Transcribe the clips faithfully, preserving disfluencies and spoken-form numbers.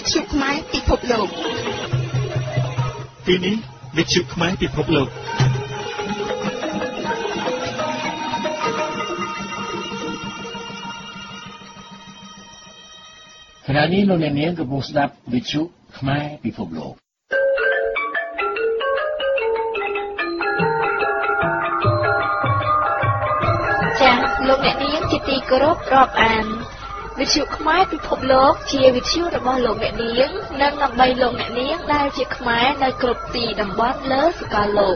ទ្យុខ្មែរពិភពលោកទីនេះវិទ្យុខ្មែរពិភពលោកខណៈនេះលោកអ្នកនាងកំពុងស្ដាប់វិទ្យុខ្មែរពិភពលោកចា៎លោកអ្នកនាងជាទីគោរពរាប់អានវិទ្យុខ្មែរពិភពលោកជាវិទ្យុរបស់លោកអ្នកនាងនិងដើម្បីលោកអ្នកនាងដែលជាខ្មែរនៅគ្រប់ទីតំបន់លើសកលលោក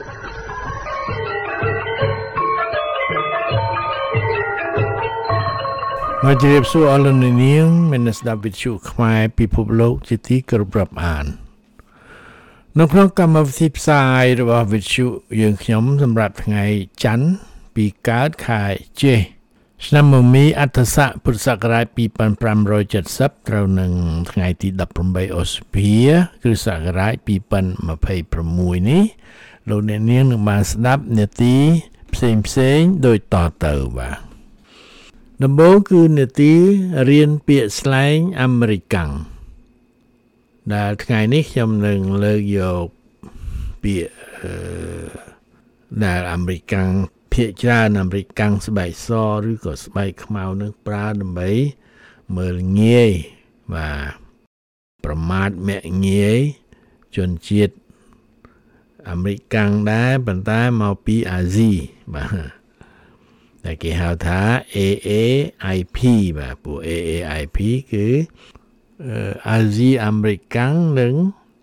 មកជម្រាបសួរអស់លោកអ្នកនាងមានស្ដាប់វិទ្យុខ្មែរពិភពលោកជាទីគោរពរាប់អាននៅក្នុងកម្មវិធីផ្សាយរបស់វិទ្យុយើងខ្ញុំសម្រាប់ថ្ងៃច័ន្ទពីកើតខែចេសឆ្នាំមមីអត្តស័កពុទ្ធសករាជពីរពាន់ប្រាំរយเจ็ดសិបត្រូវនឹងថ្ងៃទីដប់ប្រាំបីឧសភា គ្រិស្តសករាជពីរពាន់ម្ភៃប្រាំមួយនេះលោកអ្នកនាងនឹងបានស្ដាប់នាទីផ្សេងផ្សេងដូចតទៅបាទដំបូងគឺនាទីរៀនពាក្យស្លែងអាមេរិកាំងដែលថ្ងៃនេះខ្ញុំនឹងលើកយកពាក្យដែលអាមេរិកាំងភាគច្រើនអាមេរិកាំងស្បែកសឬក៏ស្បែកខ្មៅនឹងប្រើដើម្បីមើលងាយបាទប្រមាថមាក់ងាយជនជាតិអាមេរិកាំងដែរប៉ុន្តែមកពីអាស៊ីបាទតែគេហៅថា เอ เอ ไอ พี បាទពួក เอ เอ ไอ พี គឺអាស៊ីអាមេរិកាំងនិង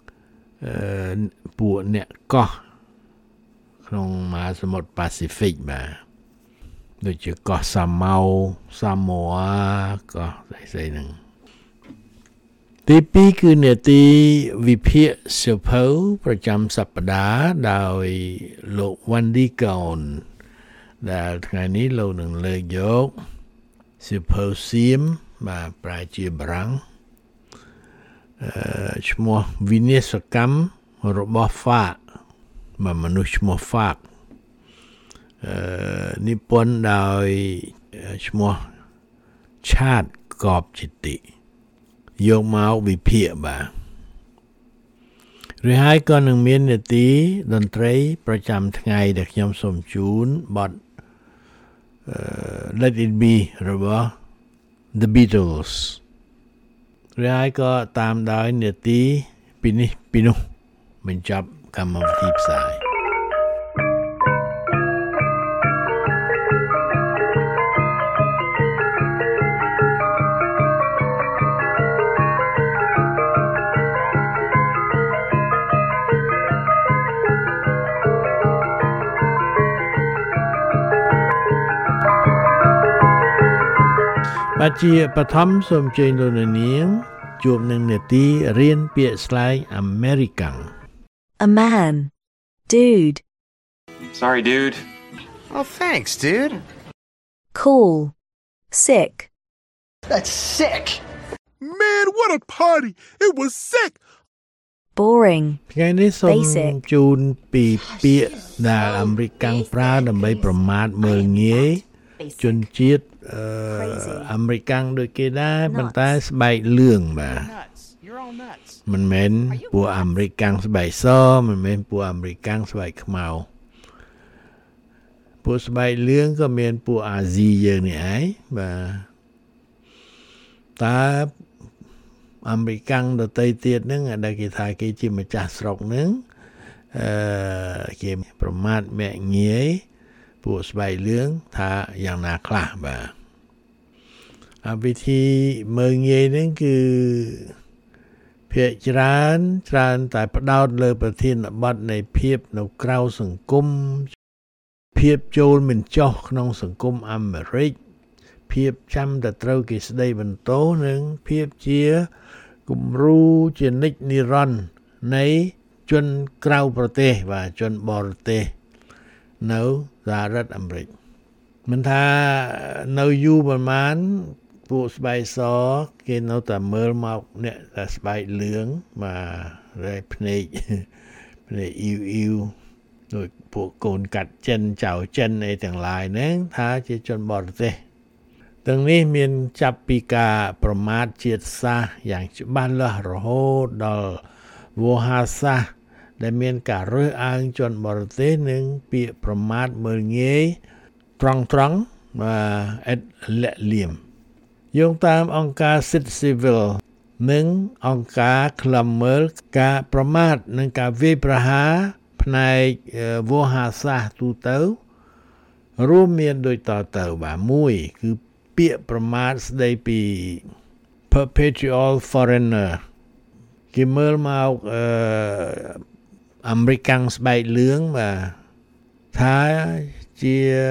ពួកអ្នកកោះក្នុងមហាសមុទ្រប៉ាស៊ីហ្វិកបាទដូចជាកោះសាម៉ៅសាម៉ូអាកោះស្អីៗហ្នឹងទីពីរគឺនាទីវិភាគសៀវភៅប្រចាំសប្តាហ៍ដោយលោក Wendy Cohn ដែលថ្ងៃនេះលោកនឹងលើកយកសៀវភៅសៀមបាទប្រែជាបារាំងអឺឈ្មោះវិនិស្សកម្មរបស់ហ្វាកមនុស្សឈ្មោះហ្វាកអឺនិពន្ធដោយឈ្មោះឆាតកបជិតិយកមកវិភាគបាទឬហើយក៏នឹងមាននាទីតន្ត្រីប្រចាំថ្ងៃដែលខ្ញុំសូមជូនបទ Let It Be របស់ The Beatles ឬហើយក៏តាមដោយនាទីពីនេះពីនោះបញ្ចប់កម្មវិធីផ្សាយបាទជាបឋមសូមអញ្ជើញលោកនាងជួបនឹងនាទីរៀនពាក្យស្លែងអាមេរិកាំង A man. Dude. Sorry, dude. Oh, thanks, dude. Cool. Sick. That's sick. Man, what a party. It was sick. Boring. ថ្ងៃនេះសូមជូនពីពាក្យដែលអាមេរិកាំងប្រើដើម្បីប្រមាថមើលងាយជនជាតិអាមេរិកាំងដូចគេដែរប៉ុន្តែស្បែកលឿងបាទមិនមែនពួកអាមេរិកាំងស្បែកសមិនមែនពួកអាមេរិកាំងស្បែកខ្មៅពួកស្បែកលឿងក៏មានពួកអាស៊ីយើងនេះឯងបាទតើអាមេរិកាំងដទៃទៀតហ្នឹងដែលគេថាគេជាម្ចាស់ស្រុកហ្នឹងអឺគេប្រមាថមាក់ងាយពួកស្បែកលឿងថាយ៉ាងណាខ្លះបាទអាវិធីមើលងាយហ្នឹងគឺភាគច្រើនច្រើនតែផ្ដោតលើប្រធានបទនៃភាពនៅក្រៅសង្គមភាពចូលមិនចោះក្នុងសង្គមអាមេរិកភាពចាំតែត្រូវគេស្ដីបន្ទោសនិងភាពជាគំរូជានិច្ចនិរន្តរ៍នៃជនក្រៅប្រទេសបាទជនបរទេសនៅសហរដ្ឋអាមេរិកមិនថានៅយូរប្រហែលពួកស្បែកសគេនៅតែមើលមកអ្នកតែស្បែកលឿងបាទរែកភ្នែកភ្នែកអ៊ីវអ៊ីវដូចពួកកូនកាត់ចិនចៅចិនអីទាំងឡាយហ្នឹងថាជាជនបរទេស តែទាំងនេះមានចាប់ពីការប្រមាថជាតិសាសន៍យ៉ាងច្បាស់លាស់រហូតដល់វោហារសាស្ត្រដែលមានការរើសអើងជនបរទេសនិងពាក្យប្រមាថមើលងាយត្រង់ត្រង់អេតលាក់លៀមយោងតាមអង្គការសិទ្ធិស៊ីវិលនិងអង្គការឃ្លាំមើលការប្រមាថនិងការវាយប្រហារផ្នែកវោហារសាស្ត្រទូទៅរួមមានដូចតទៅបាទមួយគឺពាក្យប្រមាថស្ដីពី perpetual foreigner គេមើលមកអឺអាមេរិកស្បែកលឿងបាទថាជា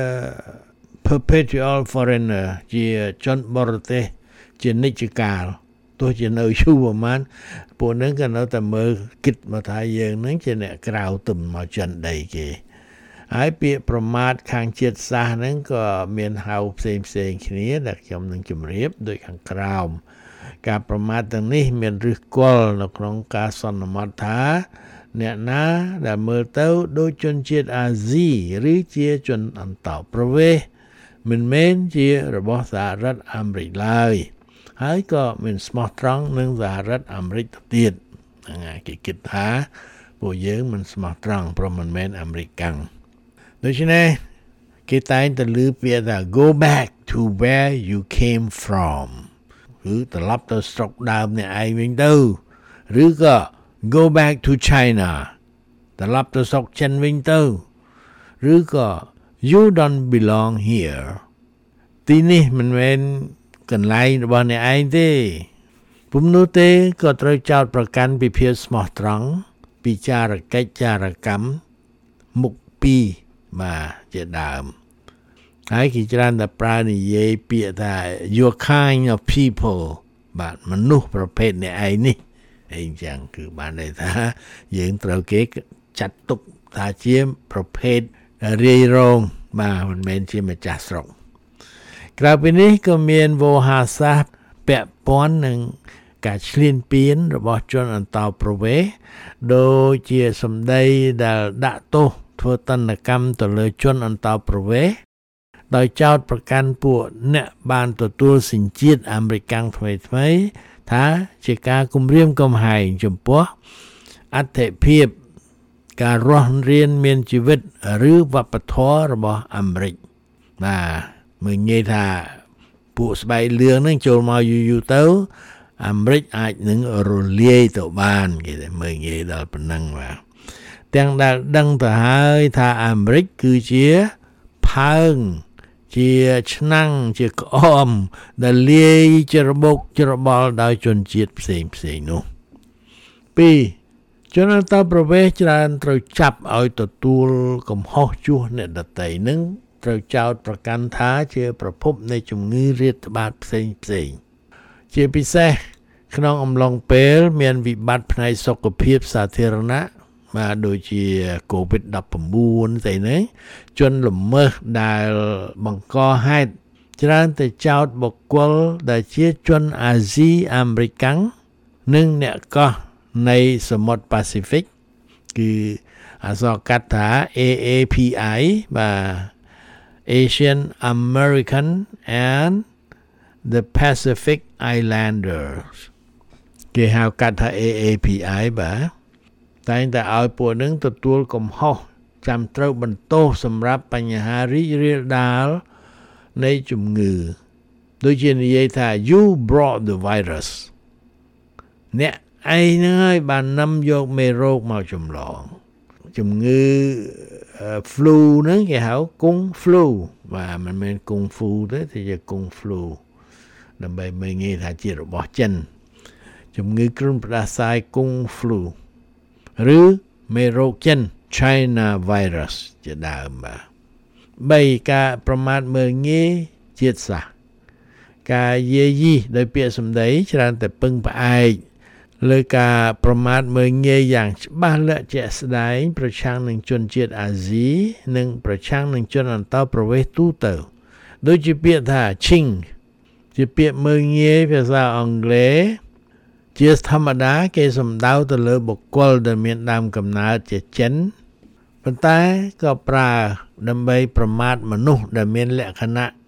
perpetual foreigner ជាជនបរទេសជានិច្ចកាលទោះជានៅយូរប្រហែលពួកនឹងក៏នៅតែមើលគិតមកថាយើងនឹងជាអ្នកក្រៅទុំមកចិនដីគេហើយពាក្យប្រមាថខាងជាតិសាសន៍ហ្នឹងក៏មានហៅផ្សេងផ្សេងគ្នាដែលខ្ញុំនឹងជម្រាបដូចខាងក្រោមការប្រមាថទាំងនេះមានឫសគល់នៅក្នុងការសន្មតថាអ្នកណាដែលមើលទៅដូចជនជាតិអាស៊ីឬជាជនអន្តោប្រវេសន៍មិនមែនជារបស់សហរដ្ឋអាមេរិកឡើយហើយក៏មានស្មោះត្រង់នឹងសហរដ្ឋអាមេរិកទៅទៀតហ្នឹងហើយគេគិតថាពួកយើងមិនស្មោះត្រង់ព្រោះមិនមែនអាមេរិកកាំងដូច្នេះគេតែងតែលើពាក្យថា go back to where you came from គឺត្រឡប់ទៅស្រុកដើមអ្នកឯងវិញទៅឬក៏ go back to China ត្រឡប់ទៅស្រុកចិនវិញទៅឬក៏ you don't belong here ទីនេះមិនមែនកន្លែងរបស់អ្នកឯងទេពុំនោះទេក៏ត្រូវចោទប្រកាន់ពីភាពស្មោះត្រង់ពីចារកិច្ចចារកម្មមុខពីរបាទជាដើមហើយគេច្រើនតែប្រើនិយាយពាក្យថា your kind of people បាទមនុស្សប្រភេទអ្នកឯងនេះអីចឹងគឺបានន័យថាយើងត្រូវគេចាត់ទុកថាជាប្រភេទរាយរងបាទមិនមែនជាម្ចាស់ស្រុកក្រៅពីនេះក៏មានវោហារសាស្ត្រពាក់ព័ន្ធនឹងការឈ្លានពានរបស់ជនអន្តោប្រវេសន៍ដូចជាសម្ដីដែលដាក់ទោសធ្វើទណ្ឌកម្មទៅលើជនអន្តោប្រវេសន៍ដោយចោទប្រកាន់ពួកអ្នកបានទទួលសញ្ជាតិអាមេរិកថ្មីថ្មីថាជាការគំរាមកំហែងចំពោះអត្ថិភាពការរស់រានមានជីវិតឬវប្បធម៌របស់អាមេរិកបាទមើលងាយថាពួកស្បែកលឿងនឹងចូលមកយូរយូរទៅអាមេរិកអាចនឹងរលាយទៅបានគេតែមើលងាយដល់ប៉ុណ្ណឹងបាទទាំងដែលដឹងទៅហើយថាអាមេរិកគឺជាផើងជាឆ្នាំងជាក្អមដែលលាយច្របូកច្របល់ដោយជនជាតិផ្សេងផ្សេងនោះពីរជនអន្តោប្រវេសន៍ច្រើនត្រូវចាប់ឲ្យទទួលកំហុសជួសអ្នកដទៃនឹងត្រូវចោទប្រកាន់ថាជាប្រភពនៃជំងឺរាតត្បាតផ្សេងផ្សេងជាពិសេសក្នុងអំឡុងពេលមានវិបត្តិផ្នែកសុខភាពសាធារណៈបាទដូចជា កូវីដ ដប់ប្រាំបួន ស្អីហ្នឹងជនល្មើសដែលបង្កហេតុច្រើនតែចោទបុគ្គលដែលជាជនអាស៊ីអាមេរិកនិងអ្នកកោះនៃសមុទ្រប៉ាស៊ីហ្វិកគឺអក្សរកាត់ថា A A P I បាទ Asian American and the Pacific Islanders គេហៅកាត់ថា A A P I បាទតែងតែឲ្យពួកនឹងទទួលកំហុសចាំត្រូវបន្ទោសសម្រាប់បញ្ហារីករាលដាលនៃជំងឺដូចជានិយាយថា you brought the virus អ្នកឯងហ្នឹងហើយបាននាំយកមេរោគមកចម្លងជំងឺ flu ហ្នឹងគេហៅគង់ flu បាទមិនមែនគង់ flu ទេតែជាគង់ flu ដើម្បីមើលងាយថាជារបស់ចិនជំងឺគ្រុនផ្ដាសាយគង់ flu ឬមេរោគចិន China virus ជាដើមបាទបីការប្រមាថមើលងាយជាតិសាសន៍ការយាយីដោយពាក្យសម្ដីច្រើនតែពឹងផ្អែកលើការប្រមាថមើលងាយយ៉ាងច្បាស់លាក់ជាក់ស្ដែងប្រឆាំងនឹងជនជាតិអាស៊ីនិងប្រឆាំងនឹងជនអន្តោប្រវេសន៍ទូទៅដូចជាពាក្យថា ching ជាពាក្យមើលងាយភាសាអង់គ្លេសជាធម្មតាគេសំដៅទៅលើបុគ្គលដែលមានដើមកំណើតជាចិនប៉ុន្តែក៏ប្រើដើម្បីប្រមាថមនុស្សដែលមានលក្ខណៈ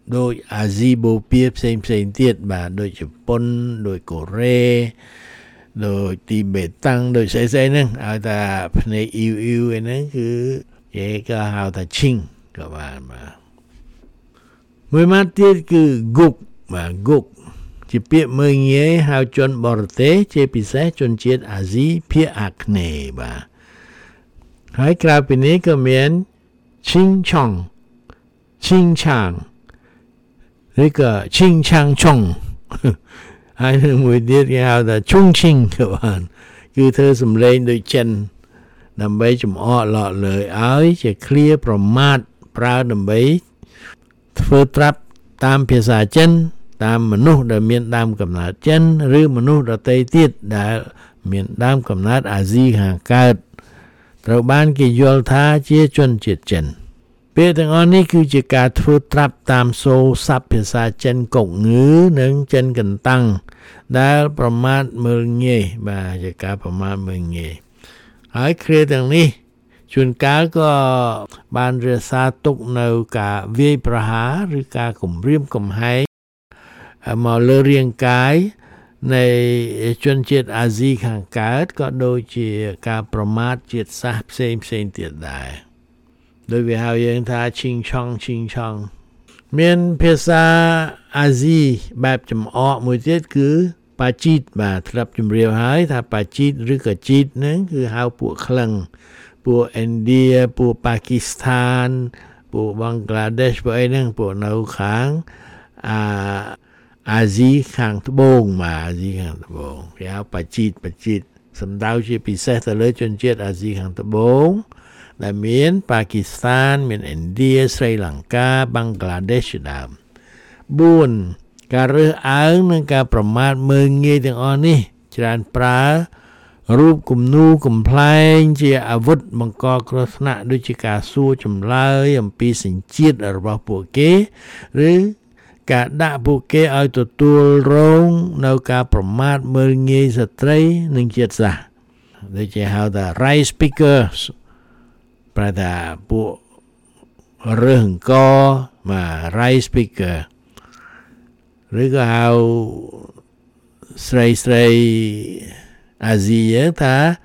ដូចអាស៊ីបូព៌ាផ្សេងផ្សេងទៀតបាទដូចជប៉ុនដូចកូរ៉េដូចទីបេតាំងដូចស្អីស្អីហ្នឹងឲ្យថាភ្នែកអ៊ីវអ៊ីវឯហ្នឹងគឺគេក៏ហៅថាឈិងក៏បានបាទមួយម៉ាត់ទៀតគឺហ្គុកបាទហ្គុកជាពាក្យមើលងាយហៅជនបរទេសជាពិសេសជនជាតិអាស៊ីភាគអាគ្នេយ៍បាទហើយក្រៅពីនេះក៏មានឈិងឆុងឈិងឆាងឬក៏ឈិងឆាងឆុងហើយមួយទៀតគេហៅថាឈុងឈិងក៏បានគឺធ្វើសំឡេងដូចចិនដើម្បីចំអកឡកលើឲ្យជាឃ្លាប្រមាថប្រើដើម្បីធ្វើត្រាប់តាមភាសាចិនតាមមនុស្សដែលមានដើមកំណើតចិនឬមនុស្សដទៃទៀតដែលមានដើមកំណើតអាស៊ីខាងកើតត្រូវបានគេយល់ថាជាជនជាតិចិនពាក្យទាំងអស់នេះគឺជាការធ្វើត្រាប់តាមសូរស័ព្ទភាសាចិនកុកងឺនិងចិនកន្តាំងដែលប្រមាថមើលងាយបាទជាការប្រមាថមើលងាយហើយគ្រាទាំងនេះជួនកាលក៏បានរក្សាទុកនៅការវាយប្រហារឬការគំរាមកំហែងមកលើរាងកាយនៃជនជាតិអាស៊ីខាងកើតក៏ដូចជាការប្រមាថជាតិសាសន៍ផ្សេងផ្សេងទៀតដែរដោយវាហៅយើងថាឈិងឆុងឈិងឆុងមានភាសាអាស៊ីបែបចំអកមួយទៀតគឺប៉ាជីតបាទធ្លាប់ជម្រាបហើយថាប៉ាជីតឬក៏ជីតហ្នឹងគឺហៅពួកក្លឹងពួកឥណ្ឌាពួកប៉ាគីស្ថានពួកបង់ក្លាដេសពួកអីហ្នឹងពួកនៅខាងអាអាស៊ីខាងត្បូងបាទអាស៊ីខាងត្បូងគេហៅប៉ាជីតប៉ាជីតសំដៅជាពិសេសទៅលើជនជាតិអាស៊ីខាងត្បូងដែលមានប៉ាគីស្ថានមានឥណ្ឌាស្រីលង្កាបង់ក្លាដេសជាដើមបួនការរើសអើងនិងការប្រមាថមើលងាយទាំងអស់នេះច្រើនប្រើរូបគំនូកំប្លែងជាអាវុធបង្កគ្រោះថ្នាក់ដូចជាការសួរចម្លើយអំពីសញ្ជាតិរបស់ពួកគេឬការដាក់ពួកគេឲ្យទទួលរងនៅការប្រមាថមើលងាយស្ត្រីនិងជាតិសាសន៍ដូចជាហៅថា right speakers ប្រែថាពួករើសអង្គបាទ right speaker ឬក៏ហៅស្រីស្រីអាស៊ីថា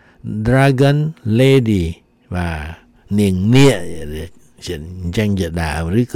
dragon lady បាទនាងនាគជាចឹងជាដើមឬក៏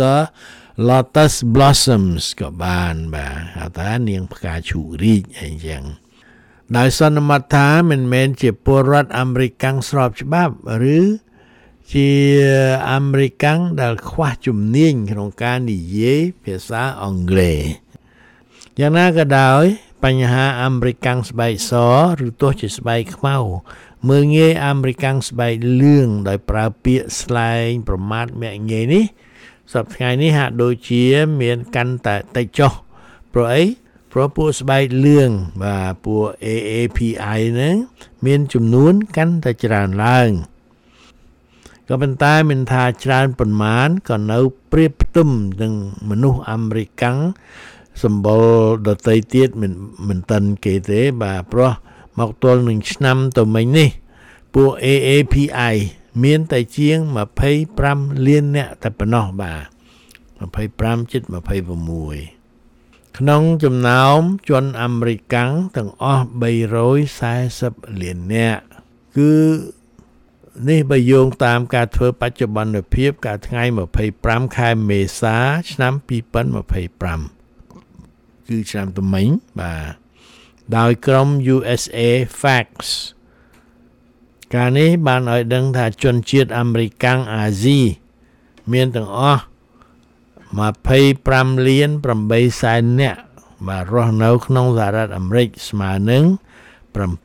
lotus blossoms ក៏បានបាទហៅថានាងផ្កាឈូករីកអីចឹងដោយសន្មតថាមិនមែនជាពលរដ្ឋអាមេរិកាំងស្របច្បាប់ឬជាអាមេរិកាំងដែលខ្វះជំនាញក្នុងការនិយាយភាសាអង់គ្លេសយ៉ាងណាក៏ដោយបញ្ហាអាមេរិកាំងស្បែកសឬទោះជាស្បែកខ្មៅមើលងាយអាមេរិកាំងស្បែកលឿងដោយប្រើពាក្យស្លែងប្រមាថមាក់ងាយនេះសប្តាហ៍ថ្ងៃនេះហាក់ដូចជាមានកាន់តែតិចចុះព្រោះអីព្រោះពួកស្បែកលឿងបាទពួក เอ เอ พี ไอ ហ្នឹងមានចំនួនកាន់តែច្រើនឡើងក៏ប៉ុន្តែមិនថាច្រើនប៉ុន្មានក៏នៅប្រៀបផ្ទឹមនឹងមនុស្សអាមេរិកាំងសម្បល់ដតីទៀតមិនមិនតិនគេទេបាទព្រោះមកទល់នឹងឆ្នាំទៅមិញនេះពួក เอ เอ พี ไอ មានតែជាងยี่สิบห้าលាននាក់តែប៉ុណ្ណោះបាទยี่สิบห้าជិតยี่สิบหกក្នុងចំណោមជនអាមេរិកាំងទាំងអស់三百四十លាននាក់គឺនេះបើយោងតាមការធ្វើបច្ចុប្បន្នភាពកាលថ្ងៃยี่สิบห้าខែមេសាឆ្នាំยี่สิบยี่สิบห้าគឺឆ្នាំថ្មីបាទដោយក្រុម ยู เอส เอ Facts ការនេះបានឲ្យដឹងថាជនជាតិអាមេរិកាំងអាស៊ីមានទាំងអស់ยี่สิบห้าលានแปดសែននាក់បាទរស់នៅក្នុងសហរដ្ឋអាមេរិកស្មើនឹងseven point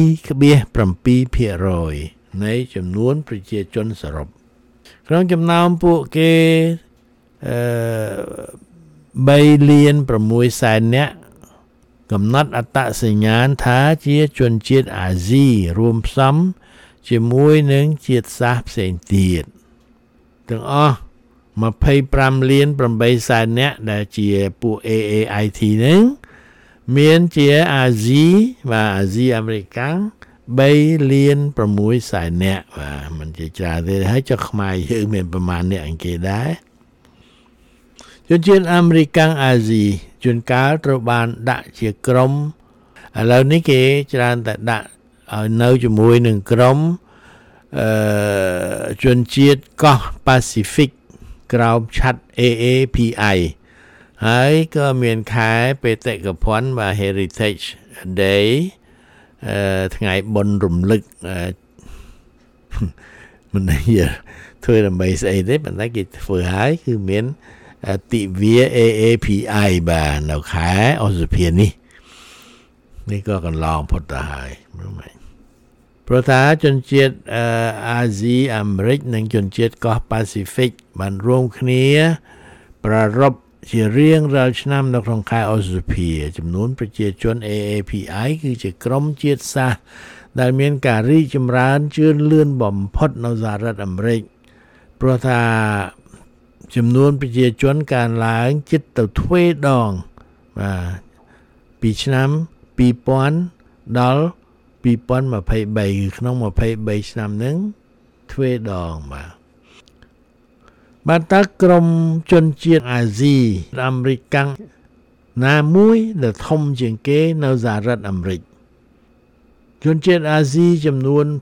sevenភាគរយនៃចំនួនប្រជាជនសរុបក្នុងចំណោមពួកគេអឺ3លាន6សែននាក់កំណត់អត្តសញ្ញាណថាជាជនជាតិអាស៊ីរួមផ្សំជាមួយនឹងជាតិសាសន៍ផ្សេងទៀតទាំងអស់ยี่สิบห้าលាន8សែននាក់ដែលជាពួក เอ เอ ไอ ที ហ្នឹងមានជាអាស៊ីបាទអាស៊ីអាមេរិកាំង3លាន6សែននាក់បាទមិនជាច្រើនទេហើយចុះខ្មែរយើងមានប្រមាណអ្នកអង្គគេដែរជនជាតិអាមេរិកអាស៊ីជួនកាលត្រូវបានដាក់ជាក្រុមឥឡូវនេះគេច្រើនតែដាក់ឲ្យនៅជាមួយនឹងក្រុមអឺជនជាតិកោះ Pacific ក្រោមឆ័ត្រ A A P I ហើយក៏មានខែបេតិកភណ្ឌបាទ Heritage Day អឺថ្ងៃបុណ្យរំលឹកអឺមិនដឹងធ្វើដើម្បីស្អីទេប៉ុន្តែគេធ្វើហើយគឺមានទិវា A A P I បាទនៅខែឧសភានេះនេះក៏កន្លងផុតទៅហើយមើលមើលព្រោះថាជនជាតិអាស៊ីអាមេរិកនិងជនជាតិកោះ Pacific បានរួមគ្នាប្រារព្ធជារៀងរាល់ឆ្នាំនៅក្នុងខែឧសភាចំនួនប្រជាជន A A P I គឺជាក្រុមជាតិសាសន៍ដែលមានការរីកចម្រើនជឿនលឿនបំផុតនៅសហរដ្ឋអាមេរិកព្រោះថាចំនួនប្រជាជនកើនឡើងជិតទៅទ្វេដងបាទពីឆ្នាំពីរពាន់ដល់ពីរពាន់ម្ភៃបីគឺក្នុងម្ភៃបីឆ្នាំហ្នឹងទ្វេដងបាទបានតើក្រុមជនជាតិអាស៊ីអាមេរិកណាមួយដែលធំជាងគេនៅសហរដ្ឋអាមេរិកជនជាតិអាស៊ីចំនួន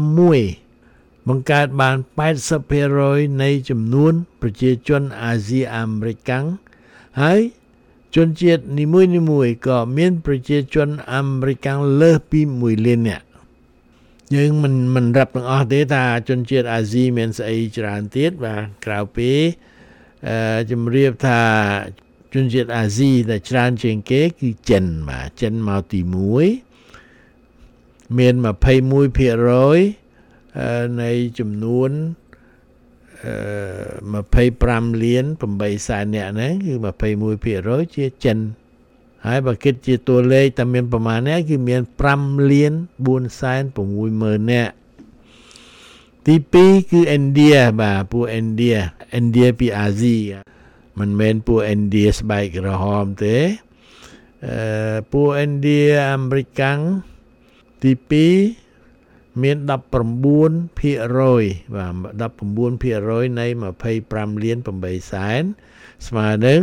6បង្កើតបាន แปดสิบเปอร์เซ็นต์ នៃចំនួនប្រជាជនអាស៊ីអាមេរិកហើយជនជាតិនីមួយៗក៏មានប្រជាជនអាមេរិកលើសពីមួយលាននាក់យើងមិនមិនរាប់ទាំងអស់ទេថាជនជាតិអាស៊ីមានស្អីច្រើនទៀតបាទក្រៅពីអឺជំរាបថាជនជាតិអាស៊ីដែលច្រើនជាងគេគឺចិនបាទចិនមកទីមួយមាន ยี่สิบเอ็ดเปอร์เซ็นต์ នៃចំនួនអឺยี่สิบห้าលានแปดសែននាក់ហ្នឹងគឺ ยี่สิบเอ็ดเปอร์เซ็นต์ ជាចិនហើយបើគិតជាតួលេខតែមានប្រមាណនេះគឺមាន5លាន4សែន6ម៉ឺននាក់ទីពីរគឺឥណ្ឌាបាទពួកឥណ្ឌាឥណ្ឌាពីអាស៊ីមិនមែនពួកឥណ្ឌាស្បែកក្រហមទេអឺពួកឥណ្ឌាអាមេរិកទីពីរមាន สิบเก้าเปอร์เซ็นต์ បាទ สิบเก้าเปอร์เซ็นต์ នៃยี่สิบห้าលាន8សែនស្មើនឹង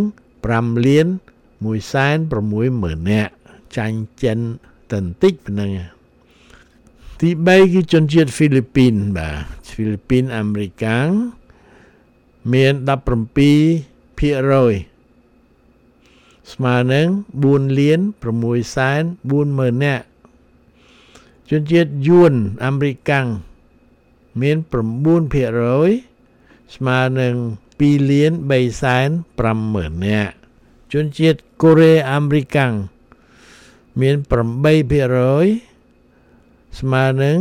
5លាន1សែន6ម៉ឺននាក់ចាញ់ចិនតន្តិចប៉ុណ្ណឹងទីបីគឺជនជាតិហ្វីលីពីនបាទហ្វីលីពីនអាមេរិកមាន สิบเจ็ดเปอร์เซ็นต์ ស្មើនឹង4លាន6សែន4ម៉ឺននាក់ជនជាតិយួនអាមេរិកមាន 9เปอร์เซ็นต์ ស្មើនឹង2លាន3សែន5ម៉ឺននាក់ជនជាតិកូរ៉េអាមេរិកមាន 8เปอร์เซ็นต์ ស្មើនឹង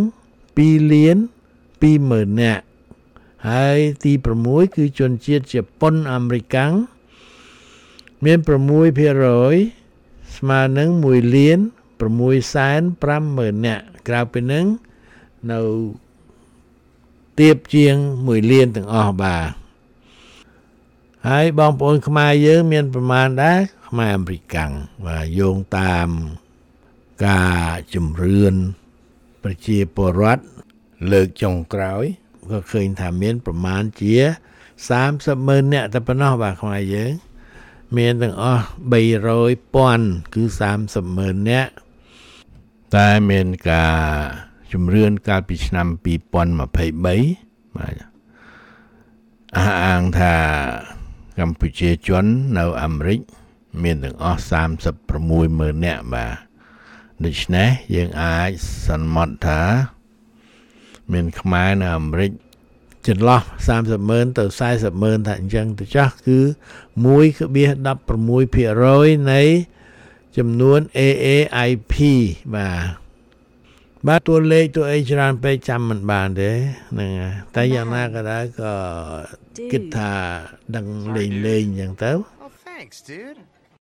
2លាន2ម៉ឺននាក់ហើយទី6គឺជនជាតិជប៉ុនអាមេរិកមាន 6เปอร์เซ็นต์ ស្មើនឹង1លាន6សែន5ម៉ឺននាក់ក្រៅពីនឹងនៅទៀបជាង1លានទាំងអស់បាទហើយបងប្អូនខ្មែរយើងមានប្រមាណដែរខ្មែរអាមេរិកបាទយោងតាមការជំរឿនប្រជាពលរដ្ឋលើកចុងក្រោយក៏ឃើញថាមានប្រមាណជាសាមសិបម៉ឺននាក់តែប៉ុណ្ណោះបាទខ្មែរយើងមានទាំងអស់300ពាន់គឺសាមសិបម៉ឺននាក់តែមានការជំរឿនកាលពីឆ្នាំពីរពាន់ម្ភៃបីបាទអះអាងថាកម្ពុជាជននៅអាមេរិកមានទាំងអស់សាមសិបប្រាំមួយម៉ឺននាក់បាទដូច្នេះយើងអាចសន្មត់ថាមានខ្មែរនៅអាមេរិកចន្លោះសាមសិបម៉ឺនទៅសែសិបម៉ឺនថាអញ្ចឹងទៅចាស់គឺ មួយភាគពី十六เปอร์เซ็นต์ នៃចំនួន A A I P បាទបាទតួលេខតួអីច្រើនពេកចាំមិនបានទេហ្នឹងតែយ៉ាងណាក៏ដោយក៏គិតថាដឹងលេងលេងអញ្ចឹងទៅ Oh, thanks, dude.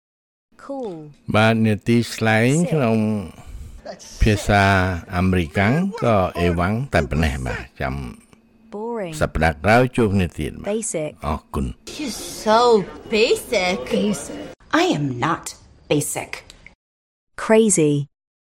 Cool. បាទនាទីស្លែងក្នុងភាសាអាមេរិកក៏អេវ៉ាំងតែប៉ុណ្ណេះបាទចាំ Boring. សប្តាហ៍ក្រោយជួបគ្នាទៀតបាទ Basic. អរគុណ You're so basic. Basic. I am not basic. Crazy.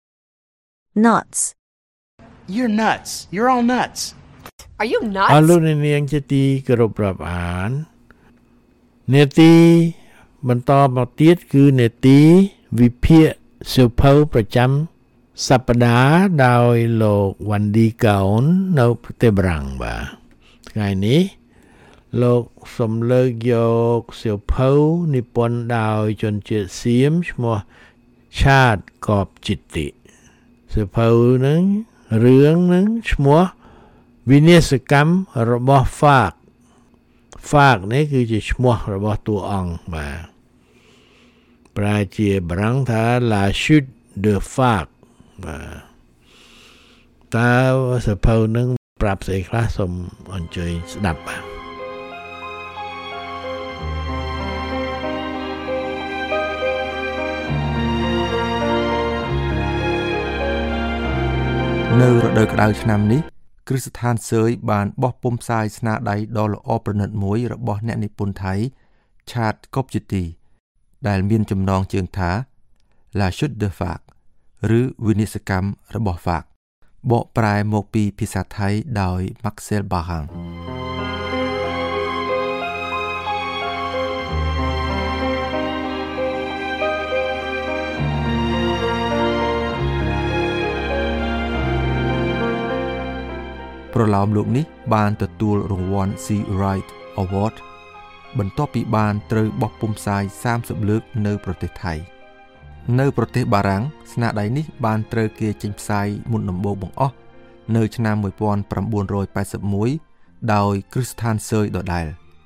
Nuts. You're nuts. You're all nuts. Are you អរ nuts? លោកនាងជាទីគោរពរាប់អាននាទីបន្តមកទៀតគឺនេតិវិភាគសៀវភៅប្រចាំសប្តាហ៍ដោយលោកវ៉ាន់ឌីកោននៅប្រទេសបារាំងបាទថ្ងៃនេះលោកសំលើកយកសៀវភៅនិពន្ធដោយជនជាតិសៀមឈ្មោះឆាតកបจิตតិសៀវភៅហ្នឹងរឿងហ្នឹងឈ្មោះវិនិស្សកម្មរបស់ Fak Fak នេះគឺជាឈ្មោះរបស់តួអង្គបាទប្រែជាបារាំងថា La chute de Fak បាទតើសៀវភៅហ្នឹងប្រាប់ស្អីខ្លះសូមអញ្ជើញស្ដាប់បាទនៅរដូវក្តៅឆ្នាំនេះគ្រឹះស្ថានសើយបានបោះពុម្ពផ្សាយស្នាដៃដ៏ល្អប្រណិតមួយរបស់អ្នកនិពន្ធថៃឆាតកុបជីទីដែលមានចំណងជើងថា La chute de Fak ឬវិនិស្សកម្មរបស់ Fak បកប្រែមកពីភាសាថៃដោយ Marcel Barangប្រឡោមលោកនេះបានទទួលរង្វាន់ Sea Right Award បន្ទាប់ពីបានត្រូវបោះពុម្ពផ្សាយសាមសិបលើកនៅប្រទេសថៃនៅប្រទេសបារាំងស្នាដៃនេះបានត្រូវគេចេញផ្សាយមុនដំបូងបង្អស់នៅឆ្នាំmột nghìn chín trăm tám mươi mốtដោយគ្រឹះស្ថានសើយដដែល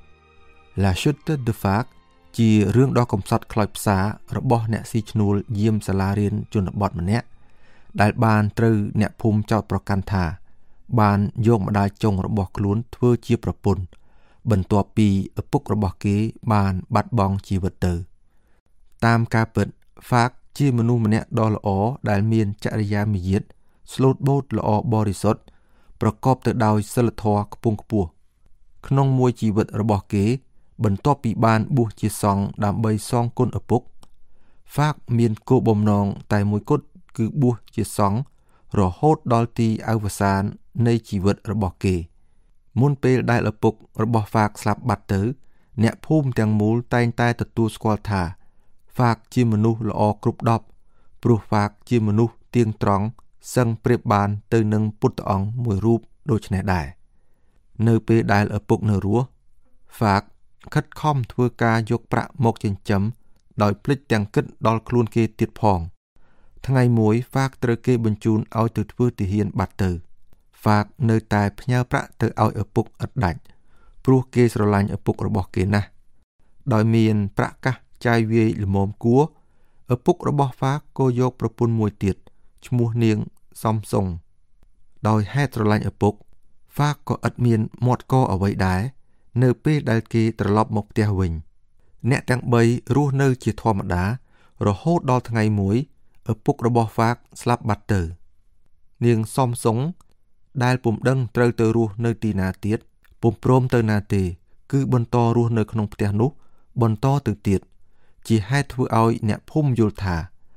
La chute de Fak ជារឿងដ៏កំសត់ខ្លោចផ្សារបស់អ្នកស៊ីឈ្នួលយាមសាលារៀនជនបទម្នាក់ដែលបានត្រូវអ្នកភូមិចោទប្រកាន់ថាបានយកម្ដាយចុងរបស់ខ្លួនធ្វើជាប្រពន្ធបន្ទាប់ពីឪពុករបស់គេបានបាត់បង់ជីវិតទៅតាមការពិត Fak ជាមនុស្សម្នាក់ដ៏ល្អដែលមានចរិយាមាយាទស្លូតបូតល្អបរិសុទ្ធប្រកបទៅដោយសីលធម៌ខ្ពង់ខ្ពស់ក្នុងមួយជីវិតរបស់គេបន្ទាប់ពីបានបួសជាសង្ឃដើម្បីសងគុណឪពុក Fak មានគោលបំណងតែមួយគត់គឺបួសជាសង្ឃរហូតដល់ទីអវសាននៃជីវិតរបស់គេមុនពេលដែលឪពុករបស់ Fak ស្លាប់បាត់ទៅអ្នកភូមិទាំងមូលតែងតែទទួលស្គាល់ថា Fak ជាមនុស្សល្អគ្រប់ដប់ព្រោះ Fak ជាមនុស្សទៀងត្រង់សឹងប្រៀបបានទៅនឹងពុទ្ធអង្គមួយរូបដូចនេះដែរនៅពេលដែលឪពុកនៅរស់ Fak ខិតខំធ្វើការយកប្រាក់មកចិញ្ចឹមដោយភ្លេចទាំងគិតដល់ខ្លួនគេទៀតផងថ្ងៃមួយ Fak ត្រូវគេបញ្ជូនឲ្យទៅធ្វើទាហានបាត់ទៅ Fak នៅតែផ្ញើប្រាក់ទៅឲ្យឪពុកឥតដាច់ព្រោះគេស្រឡាញ់ឪពុករបស់គេណាស់ដោយមានប្រាក់កាសចាយវាយល្មមគួរឪពុករបស់ Fak ក៏យកប្រពន្ធមួយទៀតឈ្មោះនាងសំសុងដោយហេតុស្រឡាញ់ឪពុក Fak ក៏ឥតមានមាត់កអ្វីដែរនៅពេលដែលគេត្រឡប់មកផ្ទះវិញអ្នកទាំងបីរស់នៅជាធម្មតារហូតដល់ថ្ងៃមួយឪពុករបស់ Fak ស្លាប់បាត់ទៅនាងសំសុងដែលពុំដឹងត្រូវទៅរស់នៅទីណាទៀតពុំព្រមទៅណាទេគឺបន្តរស់នៅក្នុងផ្ទះនោះបន្តទៅទៀតជាហេតុធ្វើឲ្យអ្នកភូមិយល់ថា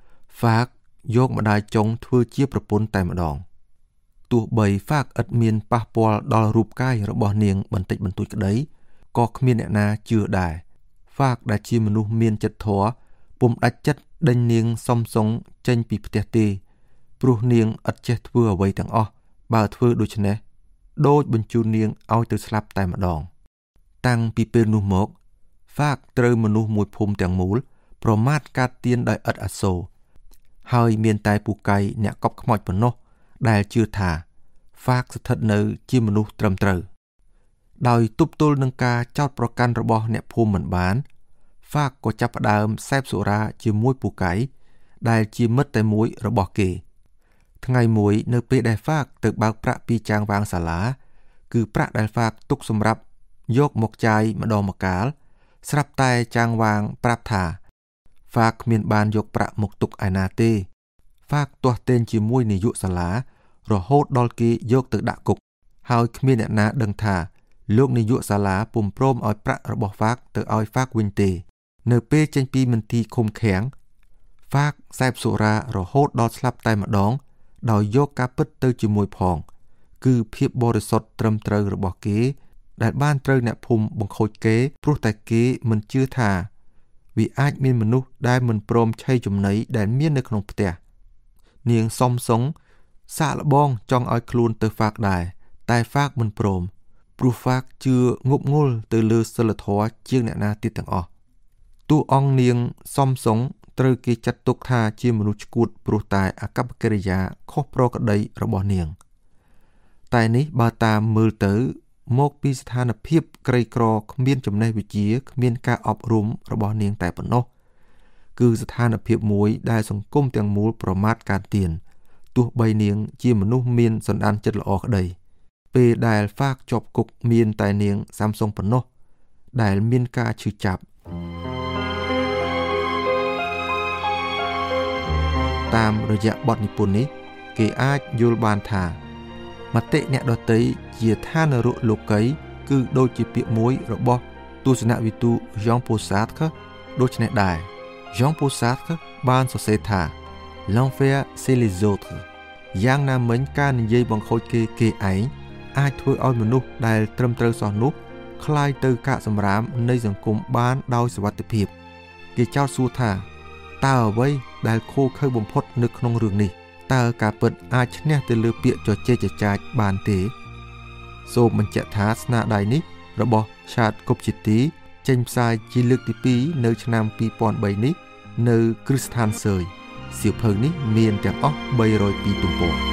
Fak យកម្ដាយចុងធ្វើជាប្រពន្ធតែម្ដងទោះបី Fak ឥតមានប៉ះពាល់ដល់រូបកាយរបស់នាងបន្តិចបន្តួចក្តីក៏គ្មានអ្នកណាជឿដែរ Fak ដែលជាមនុស្សមានចិត្តធម៌ពុំដាច់ចិត្តដេញនាងសំសុងចេញពីផ្ទះទេព្រោះនាងឥតចេះធ្វើអ្វីទាំងអស់បើធ្វើដូច្នេះដូចបញ្ជូននាងឲ្យទៅស្លាប់តែម្ដងតាំងពីពេលនោះមក Fak ត្រូវមនុស្សមួយភូមិទាំងមូលប្រមាថកាត់ទៀនដោយឥតអាសូរហើយមានតែពូកៃអ្នកកប់ខ្មោចប៉ុណ្ណោះដែលជឿថា Fak ស្ថិតនៅជាមនុស្សត្រឹមត្រូវដោយទប់ទល់នឹងការចោទប្រកាន់របស់អ្នកភូមិមិនបាន Fak ក៏ចាប់ផ្ដើមសេពសុរាជាមួយពូកៃដែលជាមិត្តតែមួយរបស់គេថ្ងៃមួយនៅពេលដែល Fak ទៅបើកប្រាក់ពីចាងវាងសាលាគឺប្រាក់ដែល Fak ទុកសម្រាប់យកមកចាយម្ដងម្កាលស្រាប់តែចាងវាងប្រាប់ថា Fak គ្មានបានយកប្រាក់មកទុកឯណាទេ Fak ទាស់ទែងជាមួយនាយកសាលារហូតដល់គេយកទៅដាក់គុកហើយគ្មានអ្នកណាដឹងថាលោកនាយកសាលាពុំព្រមឲ្យប្រាក់របស់ Fak ទៅឲ្យ Fak វិញទេនៅពេលចេញពីមន្ទីរឃុំឃាំង Fak សេពសុរារហូតដល់ស្លាប់តែម្ដងដោយយកការពិតទៅជាមួយផងគឺភាពបរិសុទ្ធត្រឹមត្រូវរបស់គេដែលបានត្រូវអ្នកភូមិបង្ខូចគេព្រោះតែគេមិនជឿថាវាអាចមានមនុស្សដែលមិនព្រមឆេះចំណីដែលមាននៅក្នុងផ្ទះនាងសំសុងសាកល្បងចង់ឲ្យខ្លួនទៅហ្វាកដែរតែហ្វាកមិនព្រមព្រោះហ្វាកជឿងប់ងល់ទៅលើសិលធម៌ជាងអ្នកណាទៀតទាំងអស់តួអង្គនាងសំសុងត្រូវគេចាត់ទុកថាជាមនុស្សឆ្កួតព្រោះតែអាកប្បកិរិយាខុសប្រក្រតីរបស់នាងតែនេះបើតាមមើលទៅមកពីស្ថានភាពក្រីក្រគ្មានចំណេះវិជ្ជាគ្មានការអប់រំរបស់នាងតែប៉ុណ្ណោះគឺស្ថានភាពមួយដែលសង្គមទាំងមូលប្រមាថការទានទោះបីនាងជាមនុស្សមានសន្តានចិត្តល្អក្តីពេលដែលហ្វាកជាប់គុកមានតែនាងសាំសុងប៉ុណ្ណោះដែលមានការឈឺចាប់តាមរយៈបទនិពន្ធនេះគេអាចយល់បានថាមតិអ្នកដទៃជាឋាននរកលោកីគឺដូចជាពាក្យមួយរបស់ទស្សនវិទូ Jean-Paul Sartre ដូច្នេះដែរ Jean-Paul Sartre បានសរសេរថា L'enfer c'est les autres យ៉ាងណាមិញការនិយាយបង្ខូចគេគេឯងអាចធ្វើឲ្យមនុស្សដែលត្រឹមត្រូវសោះនោះคล้ายទៅកាកសម្រាមនៃសង្គមបានដោយសុវត្ថិភាពគេចោទសួរថាតើអ្វីដែលខូខើបំផុតនៅក្នុងរឿងនេះតើការពិតអាចឈ្នះទៅលើពាក្យជជែកចចាចបានទេសូមបញ្ជាក់ថាស្នាដៃនេះរបស់ Chad Kopchiti ចេញផ្សាយជាលើកទីពីរនៅឆ្នាំពីរពាន់បីនេះនៅគ្រឹះស្ថានសើយសៀវភៅនេះមានទាំងអស់បីរយពីរទំព័រ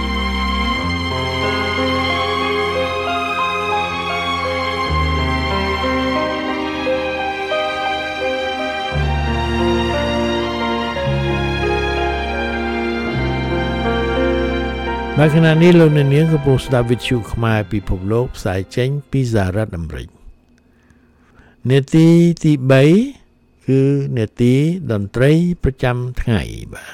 នៅខណៈនេះលោកអ្នកនាងកំពុងស្ដាប់វិទ្យុខ្មែរពិភពលោកផ្សាយចេញពីសហរដ្ឋអាមេរិកនាទីទីបីគឺនាទីតន្ត្រីប្រចាំថ្ងៃបាទ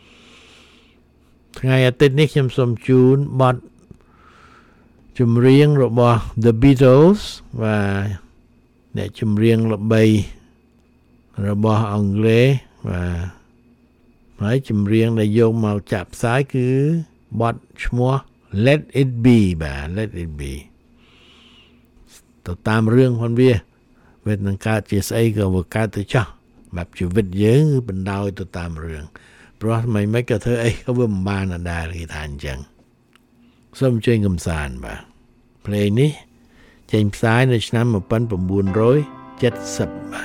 ថ្ងៃអាទិត្យនេះខ្ញុំសូមជូនបទចម្រៀងរបស់ The Beatles បាទអ្នកចម្រៀងល្បីរបស់អង់គ្លេសបាទហើយចម្រៀងដែលយកមកចាក់ផ្សាយគឺបទឈ្មោះ Let It Be បាទ Let It Be ទៅតាមរឿងផងវាវានឹងកើតជាស្អីក៏វាកើតទៅចោះបែបជីវិតយើងគឺបណ្ដោយទៅតាមរឿងព្រោះមិនមិនក៏ធ្វើអីក៏វាមិនបានដែរគេថាអញ្ចឹងសូមជួយកំសាន្តបាទ play នេះចេញផ្សាយនៅឆ្នាំnineteen seventyបាទ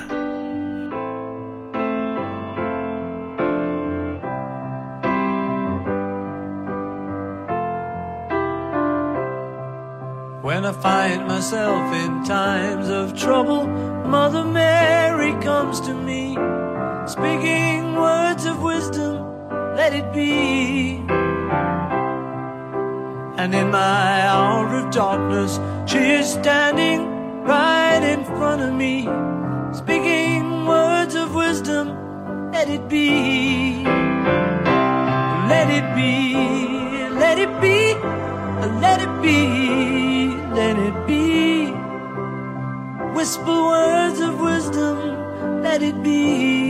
When I find myself in times of trouble, Mother Mary comes to me, speaking words of wisdom, let it be. And in my hour of darkness, she is standing right in front of me, speaking words of wisdom, let it be. Let it be, let it be, let it be.Let it be. Whisper words of wisdom, let it be.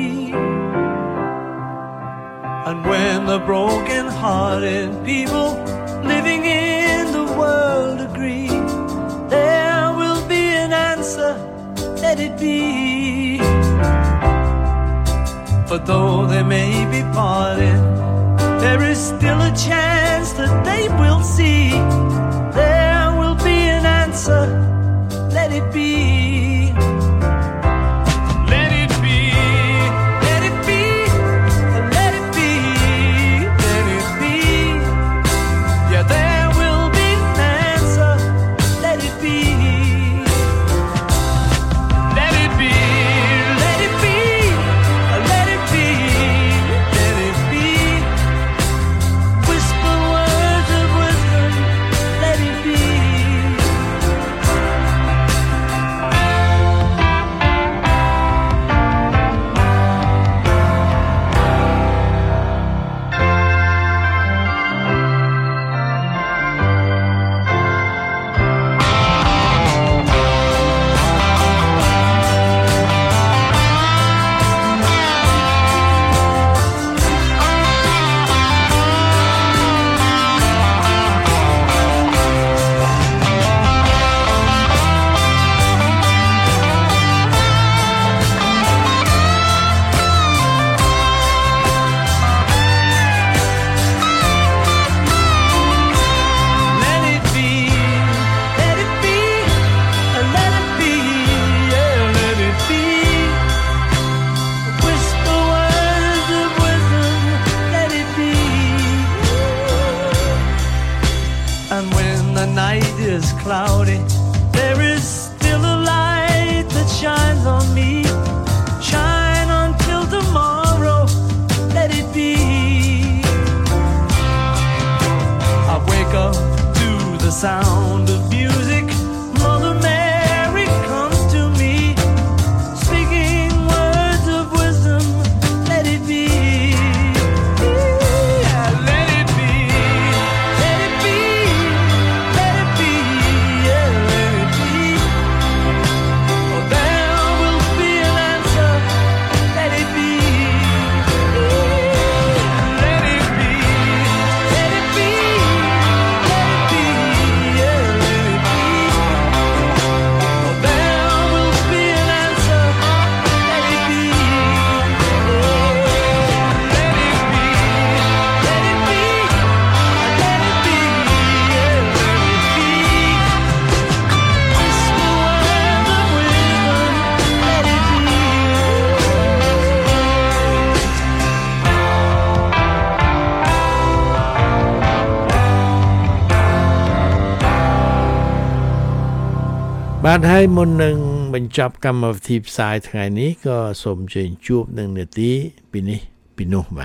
And when the broken-hearted people living in the world agree, there will be an answer, let it be. For though they may be parted, there is still a chance that they will see.So let it be. Let it be. Let it be. Let it be. Let it be. Yeah, there will be an answer. Let it be. Let it be. Let it be. Let it be. Let it be. Whisper cloudy, there is still a light that shines on me. Shine until tomorrow, let it be. I wake up to the sound of music. Mother Mary comes to me, speaking words of wisdom, let it be. Yeah, let it be. Let it be. Let it be. Yeah, let it be. Oh, there will be an answer. Let it be. Let it be. Let it be. Let it be. Yeah, let it be. Oh, there will be an answer. Let it be. Let it be. Let it be. Let it be. Yeah, let it be. Whisper words of wisdom. Let it be. បាទហើយមុននឹងបញ្ចប់កម្មវិធីផ្សាយថ្ងៃនេះក៏សូមអញ្ជើញជួបនឹងនាទីពីនេះពីនោះបាទ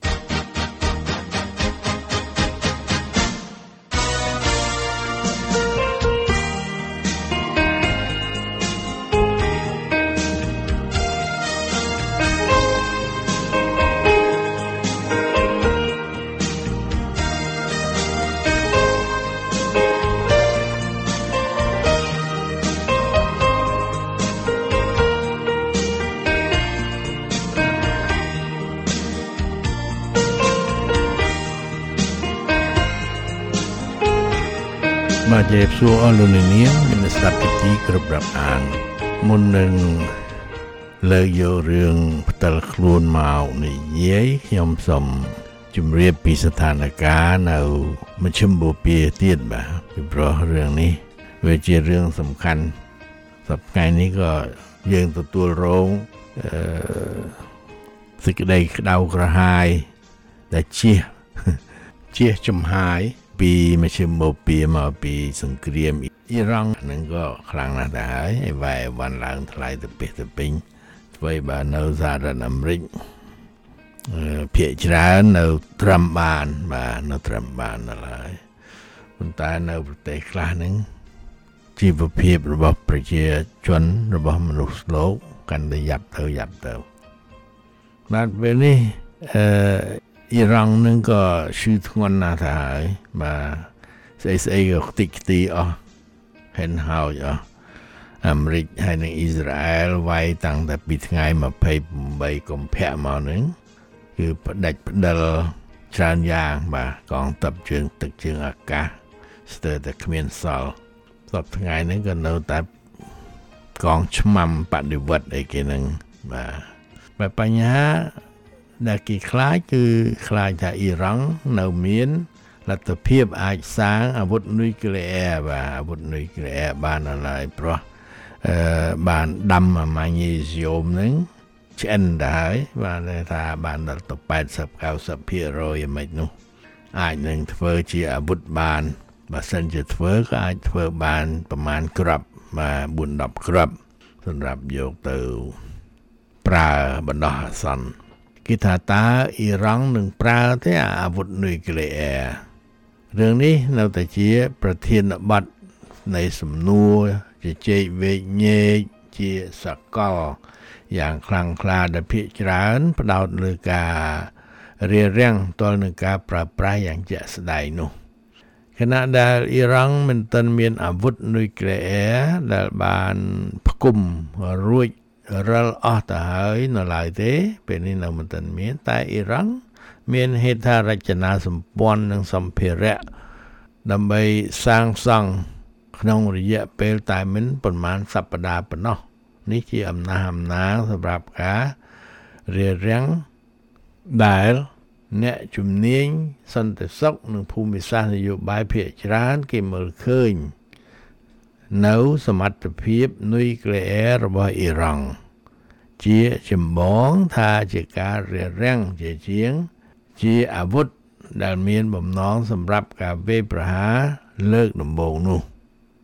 បាទជម្រាបសួរអស់លោកអ្នកនាងមានស្ដាប់ពីទីគ្រប់រាប់អានមុននឹងលើកយករឿងផ្ទាល់ខ្លួនមកនិយាយខ្ញុំសូមជម្រាបពីស្ថានភាពនៅមជ្ឈមបូព៌ាទៀតបាទពីព្រោះរឿងនេះវាជារឿងសំខាន់សប្តាហ៍នេះក៏យើងទទួលរងអឺសេចក្តីក្តៅក្រហាយដែលជះជះចំហាយពីមជ្ឈមបូព៌ាមកពីសង្គ្រាមអ៊ីរ៉ង់ហ្នឹងក៏ខ្លាំងណាស់ដែរហើយឯវ៉ៃវ៉ាន់ឡើងថ្លៃទៅពេះទៅពេញធ្វើឲ្យបើនៅសហរដ្ឋអាមេរិកភាគច្រើននៅត្រឹមបានបាទនៅត្រឹមបានដល់ហើយប៉ុន្តែនៅប្រទេសខ្លះហ្នឹងជីវភាពរបស់ប្រជាជនរបស់មនុស្សលោកកាន់តែយ៉ាប់ទៅយ៉ាប់ទៅបាទពេលនេះអឺអ៊ីរ៉ង់នឹងក៏ឈឺធ្ងន់ណាស់ទៅហើយបាទស្អីស្អីក៏ខ្ទេចខ្ទីអស់ហិនហោចអស់អាមេរិកហើយនិងអ៊ីស្រាអែលវាយតាំងតែពីថ្ងៃยี่สิบแปดកុម្ភៈមកហ្នឹងគឺផ្ដាច់ផ្ដិលច្រើនយ៉ាងបាទកងទ័ពជើងទឹកជើងអាកាសស្ទើរតែគ្មានសល់សពថ្ងៃហ្នឹងក៏នៅតែកងឆ្មាំបដិវត្តអីគេហ្នឹងបាទបែបបញ្ហាដែលគេខ្លាចគឺខ្លាចថាអ៊ីរ៉ង់នៅមានលទ្ធភាពអាចសាងអាវុធនុយក្លេអ៊ែរបាទអាវុធនុយក្លេអ៊ែរបានហើយព្រោះអឺបានដាំអាម៉ាញ៉េស្យូមហ្នឹងឆ្អិនដែរបាទថាបានដល់ទៅeighty to ninetyភាគរយមិននោះអាចនឹងធ្វើជាអាវុធបានបើសិនជាធ្វើក៏អាចធ្វើបានប្រមាណគ្រាប់បាទfour tenគ្រាប់សម្រាប់យកទៅប្រើបណ្ដោះអាសន្នគេថាតើអ៊ីរ៉ង់នឹងប្រើទេអាវុធនុយក្លេអ៊ែររឿងនេះនៅតែជាប្រធានបទនៃសំណួរជជែកវែកញែកជាសកលយ៉ាងខ្លាំងក្លាដែលភាគច្រើនផ្ដោតលើការរារាំងទល់នឹងការប្រើប្រាស់យ៉ាងជាក់ស្ដែងនោះខណៈដែលអ៊ីរ៉ង់មិនទាន់មានអាវុធនុយក្លេអ៊ែរដែលបានផ្គុំរួចរិលអស់ទៅហើយនៅឡើយទេពេលនេះនៅមិនទាន់មានតែអ៊ីរ៉ង់មានហេដ្ឋារចនាសម្ព័ន្ធនិងសម្ភារៈដើម្បីសាងសង់ក្នុងរយៈពេលតែមិនប្រមាណសប្តាហ៍ប៉ុណ្ណោះនេះជាអំណះអំណាងសម្រាប់ការរារាំងដែលអ្នកជំនាញសន្តិសុខនិងភូមិសាស្ត្រនយោបាយភាគច្រើនគេមើលឃើញនៅសមត្ថភាពនុយក្លេអ៊ែររបស់អ៊ីរ៉ង់ជាចម្បងថាជាការរារាំងជាជាងជាអាវុធដែលមានបំណងសម្រាប់ការវាយប្រហារលើកដំបូងនោះ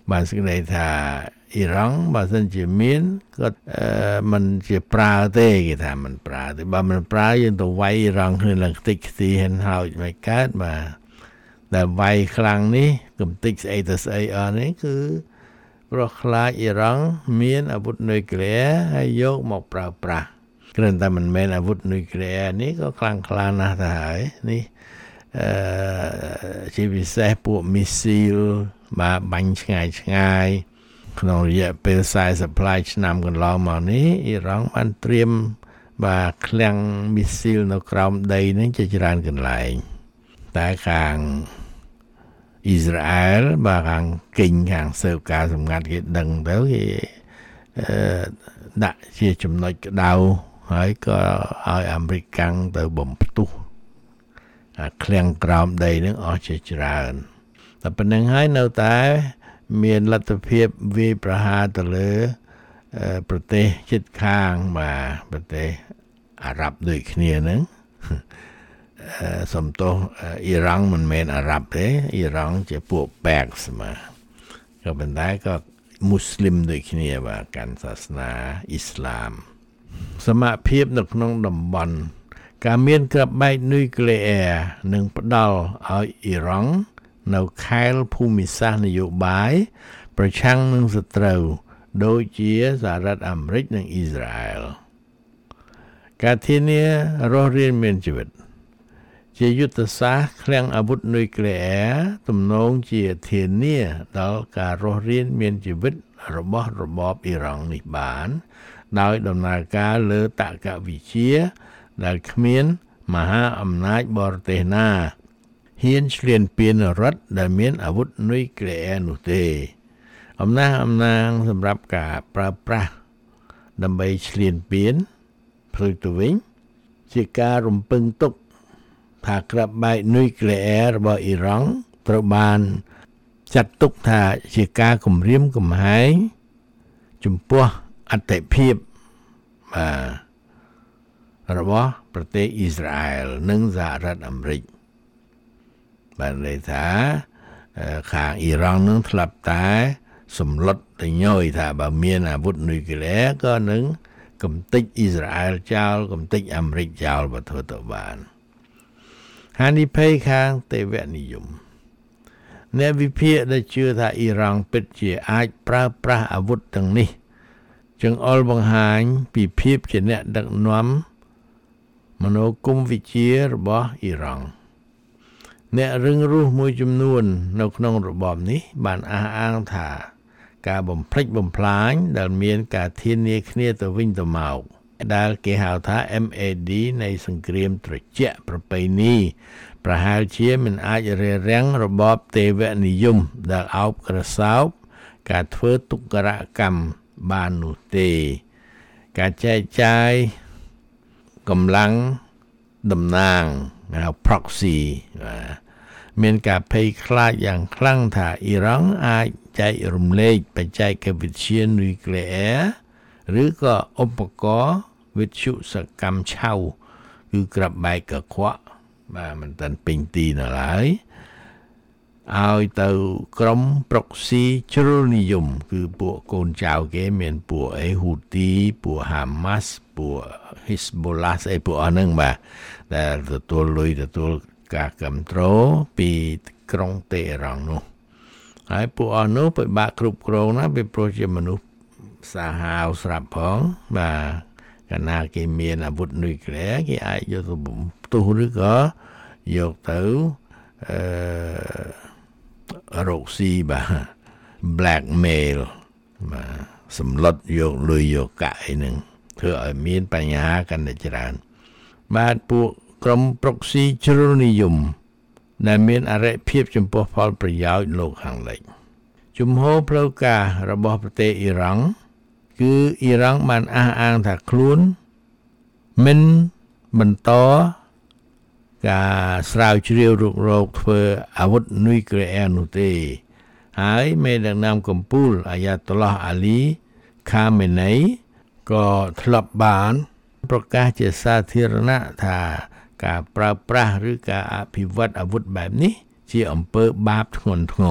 បានសេចក្តីថាអ៊ីរ៉ង់បើសិនជាមានក៏มันជាប្រើទេគេថាมันប្រើទេបើมันប្រើយើងទៅវាយអ៊ីរ៉ង់គ្នាឡើងខ្ទេចខ្ទីហិនហើយមិនកើតបាទដែលវាយខ្លាំងនេះកំតិចស្អីទៅស្អីអស់នេះគឺព្រោះខ្លាចអ៊ីរ៉ង់មានអាវុធនុយក្លេអ៊ែរហើយយកមកប្រើប្រាស់គ្រាន់តែមិនមែនអាវុធនុយក្លេអ៊ែរនេះក៏ខ្លាំងខ្លាណាស់ទៅហើយនេះអឺជាពិសេសពួកមីស៊ីលបាទបាញ់ឆ្ងាយឆ្ងាយក្នុងរយៈពេល40ឆ្នាំកន្លងមកនេះអ៊ីរ៉ង់បានត្រៀមបាទឃ្លាំងមីស៊ីលនៅក្រោមដីនេះជាច្រើនកន្លែងតែខាងអ៊ីស្រាអែលបាទខាងគិញខាងស៊ើបការសម្ងាត់គេដឹងទៅគេអឺដាក់ជាចំណុចក្តៅហើយក៏ឲ្យអាមេរិកកាំងទៅបំផ្ទុះអាឃ្លាំងក្រោមដីនឹងអស់ជាច្រើនតែប៉ុណ្្នឹងហើយនៅតែមានលទ្ធភាពវាយប្រហារទៅលើប្រទេសជិតខាងបាទប្រទេសអារ៉ាប់ដូចគ្នាហ្នឹងសំទោសអ៊ីរ៉ង់មិនមែនអារ៉ាប់ទេអ៊ីរ៉ង់ជាពួកប៉ែកស្មើក៏ប៉ុន្តែក៏មូស្លីមដូចគ្នាបាទកាន់សាសនាអ៊ីស្លាមសមភាពនៅក្នុងតំបន់ការមានគ្រាប់បែកនុយក្លេអ៊ែរនឹងផ្ដល់ឲ្យអ៊ីរ៉ង់នៅខែលភូមិសាស្ត្រនយោបាយប្រឆាំងនឹងសត្រូវដូចជាសហរដ្ឋអាមេរិកនិងអ៊ីស្រាអែលការធានារស់រានមានជីវិតជាយុទ្ធសាស្ត្រឃ្លាំងអាវុធនុយក្លេអ៊ែរទំនងជាធានាដល់ការរស់រានមានជីវិតរបស់របបអ៊ីរ៉ង់នេះបានដោយដំណើរការលើតក្កវិជ្ជាដែលគ្មានមហាអំណាចបរទេសណាហ៊ានឈ្លានពានរដ្ឋដែលមានអាវុធនុយក្លេអ៊ែរនោះទេអំណាចអំណាងសម្រាប់ការប្រើប្រាស់ដើម្បីឈ្លានពានផ្ទុយទៅវិញជាការរំពឹងទុកថាគ្រាប់បែកនុយក្លេអ៊ែររបស់អ៊ីរ៉ង់ត្រូវបានចាត់ទុកថាជាការគំរាមកំហែងចំពោះអត្ថិភាពបាទរបស់ប្រទេសអ៊ីស្រាអែលនិងសហរដ្ឋអាមេរិកបានន័យថាខាងអ៊ីរ៉ង់នឹងធ្លាប់តែសម្លុតទៅញយថាបើមានអាវុធនុយក្លេអ៊ែរក៏នឹងកំទេចអ៊ីស្រាអែលចោលកំទេចអាមេរិកចោលបើធ្វើទៅបានហានិភ័យខាងទេវនិយមអ្នកវិភាគដែលជឿថាអ៊ីរ៉ង់ពិតជាអាចប្រើប្រាស់អាវុធទាំងនេះจึงអល់បង្ហាញពីភាពជាអ្នកដឹកនាំមនោគមវិជ្ជារបស់អ៊ីរ៉ង់អ្នករឹងរូសមួយចំនួននៅក្នុងរបបនេះបានអះអាងថាការបំផ្លិចបំផ្លាញដែលមានការធានាគ្នាទៅវិញទៅមកដែលគេហៅថា เอ็ม เอ ดี នៃសង្គ្រាមត្រជាក់ប្រពៃណីប្រហែលជាមិនអាចរារាំងរបបទេវនិយមដែលអោបក្រសោបការធ្វើទុក្ករកម្មបាននោះទេការចែកចាយកម្លាំងតំណាងហៅ proxy មានការភ័យខ្លាចយ៉ាងខ្លាំងថាអ៊ីរ៉ង់អាចចែករំលែកបច្ចេកវិទ្យានុយក្លេអ៊ែរឬក៏ឧបករណ៍វិទ្យុសកម្មឆៅគឺក្រាប់បែកកខ្វក់បាទមិនតាន់ពេញទីនៅឡើយឲ្យទៅក្រុម proxy ជ្រុលនិយមគឺពួកកូនចៅគេមានពួកអីហ៊ូទីពួក Hamas ពួក Hezbollah អីពួកអស់ហ្នឹងបាទដែលទទួលលុយទទួលការគ្រប់គ្រងពីក្រុងតេហេរ៉ង់នោះហើយពួកអស់នោះពិបាកគ្រប់គ្រងណាស់ពីព្រោះជាមនុស្សសាហាវស្រាប់ផងបាទកាលណាគេមានអាវុធនុយក្លេអ៊ែរគេអាចយកទៅបំផ្ទុះឬក៏យកទៅអឺរកស៊ីបាទ blackmail បាទសម្លុតយកលុយយកកាក់អីហ្នឹងធ្វើឲ្យមានបញ្ហាកាន់តែច្រើនបាទពួកក្រុម proxy ជ្រុលនិយមដែលមានអរិភាពចំពោះផលប្រយោជន៍លោកខាងលិចជំហរផ្លូវការរបស់ប្រទេសអ៊ីរ៉ង់គឺអ៊ីរ៉ង់បានអះអាងថាខ្លួនមិនបន្តការស្រាវជ្រាវរុករកធ្វើអាវុធនុយក្លេអ៊ែរនោះទេហើយមេដឹកនាំកំពូលអាយ៉ាតុលឡោះអាលីខាមេនី ក៏ធ្លាប់បានប្រកាសជាសាធារណៈថាការប្រើប្រាស់ឬការអភិវឌ្ឍអាវុធបែបនេះជាអំពើបាបធ្ងន់ធ្ងរ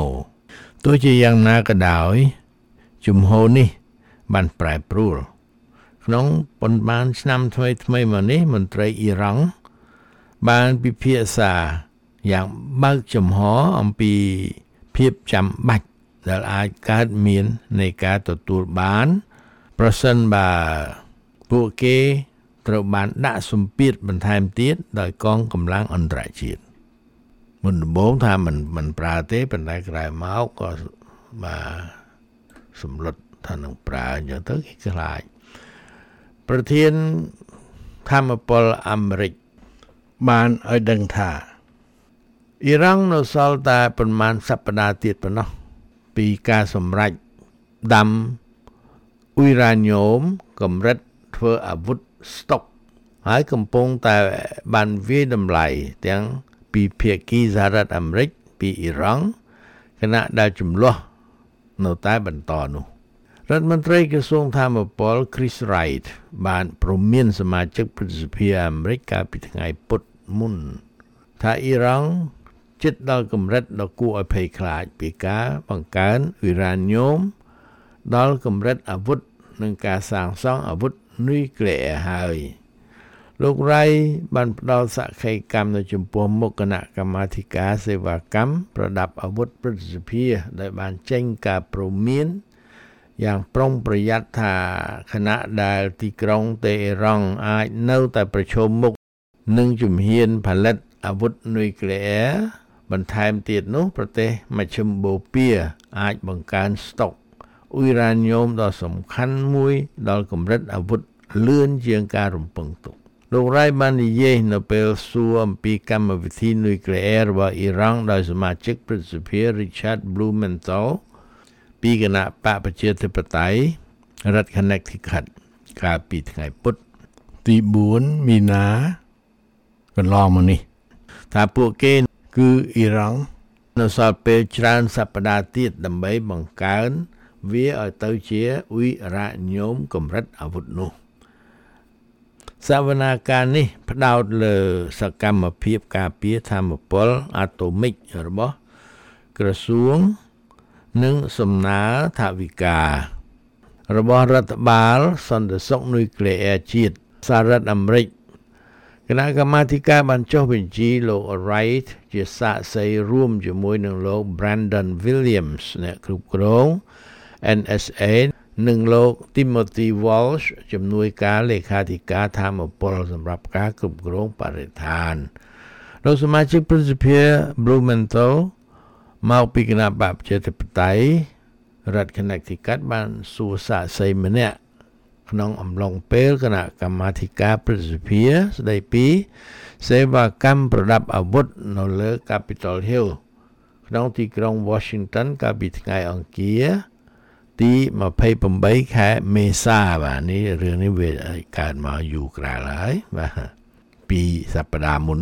ទោះជាយ៉ាងណាក៏ដោយជំហរនេះបានប្រែប្រួលក្នុងប៉ុន្មានឆ្នាំថ្មីថ្មីមកនេះមន្ត្រីអ៊ីរ៉ង់បានពិភាក្សាយ៉ាងបើកចំហអំពីភាពចាំបាច់ដែលអាចកើតមាននៃការទទួលបានប្រសិនបើពួកគេត្រូវបានដាក់សម្ពាធបន្ថែមទៀតដោយកងកម្លាំងអន្តរជាតិមុនដំបូងថាมันมันប្រើទេប៉ុន្តែក្រោយមកក៏បាទសម្លុតថានឹងប្រើអញ្ចឹងទៅគេខ្លាចប្រធានធម្មពលអាមេរិកបានឲ្យដឹងថាអ៊ីរ៉ង់នៅសល់តែប្រមាណសប្តាហ៍ទៀតប៉ុណ្ណោះពីការសម្រេចដាំអ៊ុយរ៉ាញ៉ូមកម្រិតធ្វើអាវុធស្តុកហើយកំពុងតែបានវាយតម្លៃទាំងពីភាគីសហរដ្ឋអាមេរិកពីអ៊ីរ៉ង់ខណៈដែលចំនួននៅតែបន្តនោះរដ្ឋមន្ត្រីក្រសួងធម្មពល Chris Wright បានព្រមានសមាជិកព្រឹទ្ធសភាអាមេរិកកាលពីថ្ងៃពុធមុនថាអ៊ីរ៉ង់ជិតដល់កម្រិតដ៏គួរឲ្យភ័យខ្លាចពីការបង្កើនអ៊ុយរ៉ាញ៉ូមដល់កម្រិតអាវុធនិងការសាងសង់អាវុធនុយក្លេអ៊ែរហើយលោក Wright បានផ្ដល់សក្ខីកម្មនៅចំពោះមុខគណៈកម្មាធិការសេវាកម្មប្រដាប់អាវុធព្រឹទ្ធសភាដែលបានចេញការព្រមានយ៉ាងប្រុងប្រយ័ត្នថាខណៈដែលទីក្រុងតេហេរ៉ង់អាចនៅតែប្រឈមមុខនឹងជំហានផលិតអាវុធនុយក្លេអ៊ែរបន្ថែមទៀតនោះប្រទេសមជ្ឈិមបូព៌ាអាចបង្កើនស្តុកអ៊ុយរ៉ាញ៉ូមដ៏សំខាន់មួយដល់កម្រិតអាវុធលឿនជាងការរំពឹងទុកលោក Wright បាននិយាយនៅពេលសួរអំពីកម្មវិធីនុយក្លេអ៊ែររបស់អ៊ីរ៉ង់ដោយសមាជិកព្រឹទ្ធសភា Richard Blumenthal ពីគណៈបកប្រជាធិបតេយ្យរដ្ឋ Connecticut កាលពីថ្ងៃពុធទីបួនមីនាកន្លងមកនេះថាពួកគេគឺអ៊ីរ៉ង់នៅសល់ពេលច្រើនសប្តាហ៍ទៀតដើម្បីបង្កើនវាឲ្យទៅជាអ៊ុយរ៉ាញ៉ូមកម្រិតអាវុធនោះសវនាការនេះផ្ដោតលើសកម្មភាពការពារថាមពលអាតូមិករបស់ក្រសួងនិងសំណើថវិការបស់រដ្ឋបាលសន្តិសុខនុយក្លេអ៊ែរជាតិសហរដ្ឋអាមេរិកគណៈកម្មាធិការបានចុះបញ្ជីលោក Wright ជាសាក្សីរួមជាមួយនឹងលោក Brandon Williams អ្នកគ្រប់គ្រង เอ็น เอส เอ និងលោក Timothy Walsh ជំនួយការលេខាធិការធម្មពលសម្រាប់ការគ្រប់គ្រងបរិស្ថានលោកសមាជិកព្រឹទ្ធសភា Blumenthal មកពីគណៈបកប្រជាធិបតេយ្យរដ្ឋ Connecticut បានសួរសាក្សីម្នាក់ក្នុងអំឡុងពេលគណៈកម្មាធិការព្រឹទ្ធសភាស្ដីពីសេវាកម្មប្រដាប់អាវុធនៅលើ Capitol Hill ក្នុងទីក្រុង Washington កាលពីថ្ងៃអង្គារទីម្ភៃប្រាំខែមេសាបាទនេះរឿងនេះវាកើតមកយូរក្រៅហើយបាទពីសប្តាហ៍មុន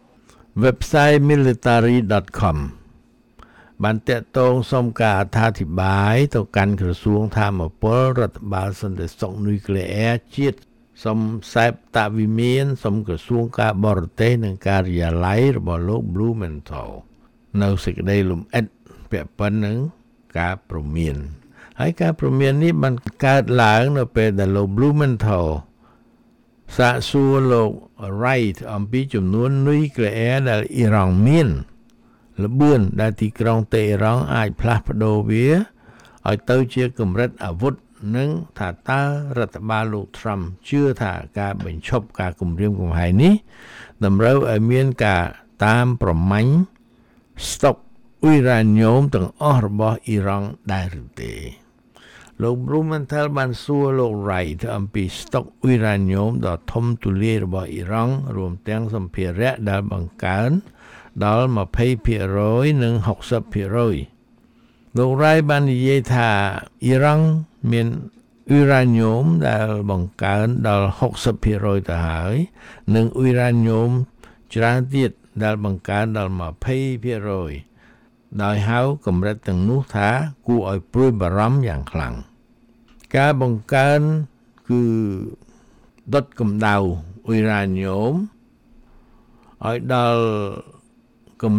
website military dot com បានតាក់ទងសុំការអត្ថាធិប្បាយទៅកាន់ក្រសួងធម្មពលរដ្ឋបាលសន្តិសុខនុយក្លេអ៊ែរជាតិសុំសេពតវិមានសុំក្រសួងការបរទេសនិងការិយាល័យរបស់លោក Blumenthal នៅសេចក្តីលំអិតពាក់ព័ន្ធនឹងការព្រមានហើយការព្រមាននេះបានកើតឡើងនៅពេលដែលលោក Blumenthal សាកសួរលោក Wright អំពីចំនួននុយក្លេអ៊ែរដែលអ៊ីរ៉ង់មានល្បឿនដែលទីក្រុងតេហេរ៉ង់អាចផ្លាស់ប្ដូរវាឲ្យទៅជាកម្រិតអាវុធនិងថាតើរដ្ឋបាលលោក Trump ជឿថាការបញ្ឈប់ការគំរាមកំហែងនេះតម្រូវឲ្យមានការតាមប្រម៉ាញ់ស្តុកអ៊ុយរ៉ាញ៉ូមទាំងអស់របស់អ៊ីរ៉ង់ដែរឬទេលោក Blumenthal បានសួរលោក Wright អំពីស្តុកអ៊ុយរ៉ាញ៉ូមដ៏ធំទូលាយរបស់អ៊ីរ៉ង់រួមទាំងសម្ភារៈដែលបង្កើនដល់ยี่สิบភាគរយ និងหกสิบភាគរយ លោក Wright បាននិយាយថាអ៊ីរ៉ង់មានអ៊ុយរ៉ាញ៉ូមដែលបង្កើនដល់หกสิบភាគរយទៅហើយនិងអ៊ុយរ៉ាញ៉ូមច្រើនទៀតដែលបង្កើនដល់ยี่สิบភាគរយ ដោយហៅកម្រិតទាំងនោះថាគួរឲ្យព្រួយបារម្ភយ៉ាងខ្លាំងការបង្កើនគឺដុតកម្ដៅអ៊ុយរ៉ាញ៉ូមឲ្យដល់កម្រិត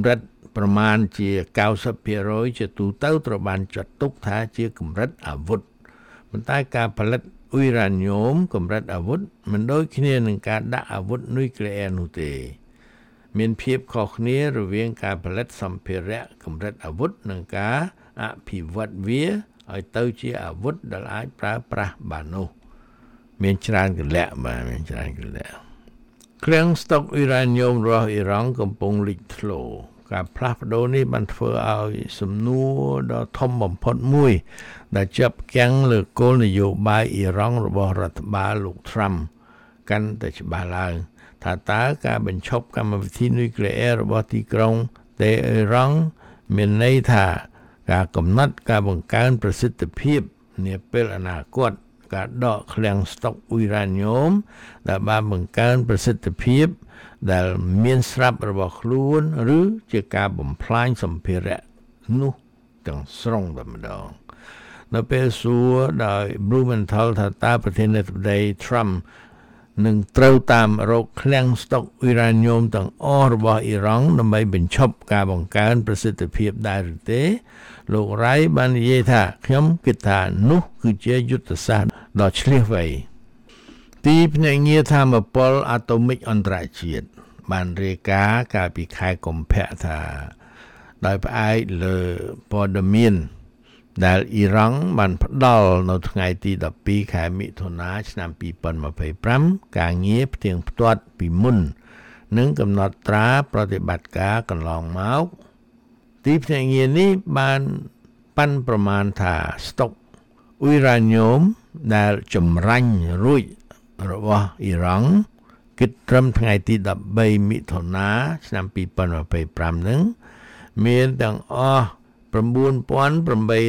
ប្រមាណជា เก้าสิบเปอร์เซ็นต์ ជាទូទៅត្រូវបានចាត់ទុកថាជាកម្រិតអាវុធប៉ុន្តែការផលិតអ៊ុយរ៉ាញ៉ូមកម្រិតអាវុធមិនដូចគ្នានឹងការដាក់អាវុធនុយក្លេអ៊ែរនោះទេមានភាពខុសគ្នារវាងការផលិតសម្ភារៈកម្រិតអាវុធនិងការអភិវឌ្ឍវាឲ្យទៅជាអាវុធដែលអាចប្រើប្រាស់បាននោះមានច្រើនកលៈបាទមានច្រើនកលៈឃ្លាំងស្តុកអ៊ុយរ៉ាញ៉ូមរបស់អ៊ីរ៉ង់កំពុងលេចធ្លោការផ្លាស់ប្ដូរនេះបានធ្វើឲ្យសំណួរដ៏ធំបំផុតមួយដែលចាប់គាំងលើគោលនយោបាយអ៊ីរ៉ង់របស់រដ្ឋបាលលោក Trump កាន់តែច្បាស់ឡើងថាតើការបញ្ឈប់កម្មវិធីនុយក្លេអ៊ែររបស់ទីក្រុងតេហេរ៉ង់មានន័យថាការកំណត់ការបង្កើនប្រសិទ្ធភាពនាពេលអនាគតការដកឃ្លាំងស្តុកអ៊ុយរ៉ាញ៉ូមដែលបានបង្កើនប្រសិទ្ធភាពដែលមានស្រាប់របស់ខ្លួនឬជាការបំផ្លាញសម្ភារៈនោះទាំងស្រុងតែម្ដងនៅពេលសួរដោយ Blumenthal ថាតើប្រធានាធិបតី Trump នឹងត្រូវតាមរកឃ្លាំងស្តុកអ៊ុយរ៉ាញ៉ូមទាំងអស់របស់អ៊ីរ៉ង់ដើម្បីបញ្ឈប់ការបង្កើនប្រសិទ្ធភាពដែរឬទេលោករ៉ៃបាននិយាយថាខ្ញុំគិតថានោះគឺជាយុទ្ធសាស្ត្រដ៏ឆ្លៀសវៃទីភ្នាក់ងារថាមពលអាតូមិកអន្តរជាតិបានរាយការណ៍កាលពីខែកុម្ភៈថាដោយផ្អែកលើព័ត៌មានដែលអ៊ីរ៉ង់បានផ្ដល់នៅថ្ងៃទីដប់ពីរខែមិថុនាឆ្នាំពីរពាន់ម្ភៃប្រាំការងារផ្ទៀងផ្ទាត់ពីមុននិងកំណត់ត្រាប្រតិបត្តិការកន្លងមកទីភ្នាក់ងារនេះបានប៉ាន់ប្រមាណថាស្តុកអ៊ុយរ៉ាញ៉ូមដែលចម្រាញ់រួចរបស់អ៊ីរ៉ង់គិតត្រឹមថ្ងៃទីដប់បីមិថុនាឆ្នាំពីរពាន់ម្ភៃប្រាំនឹងមានទាំងអស់៩ពាន់៨៧៤,៩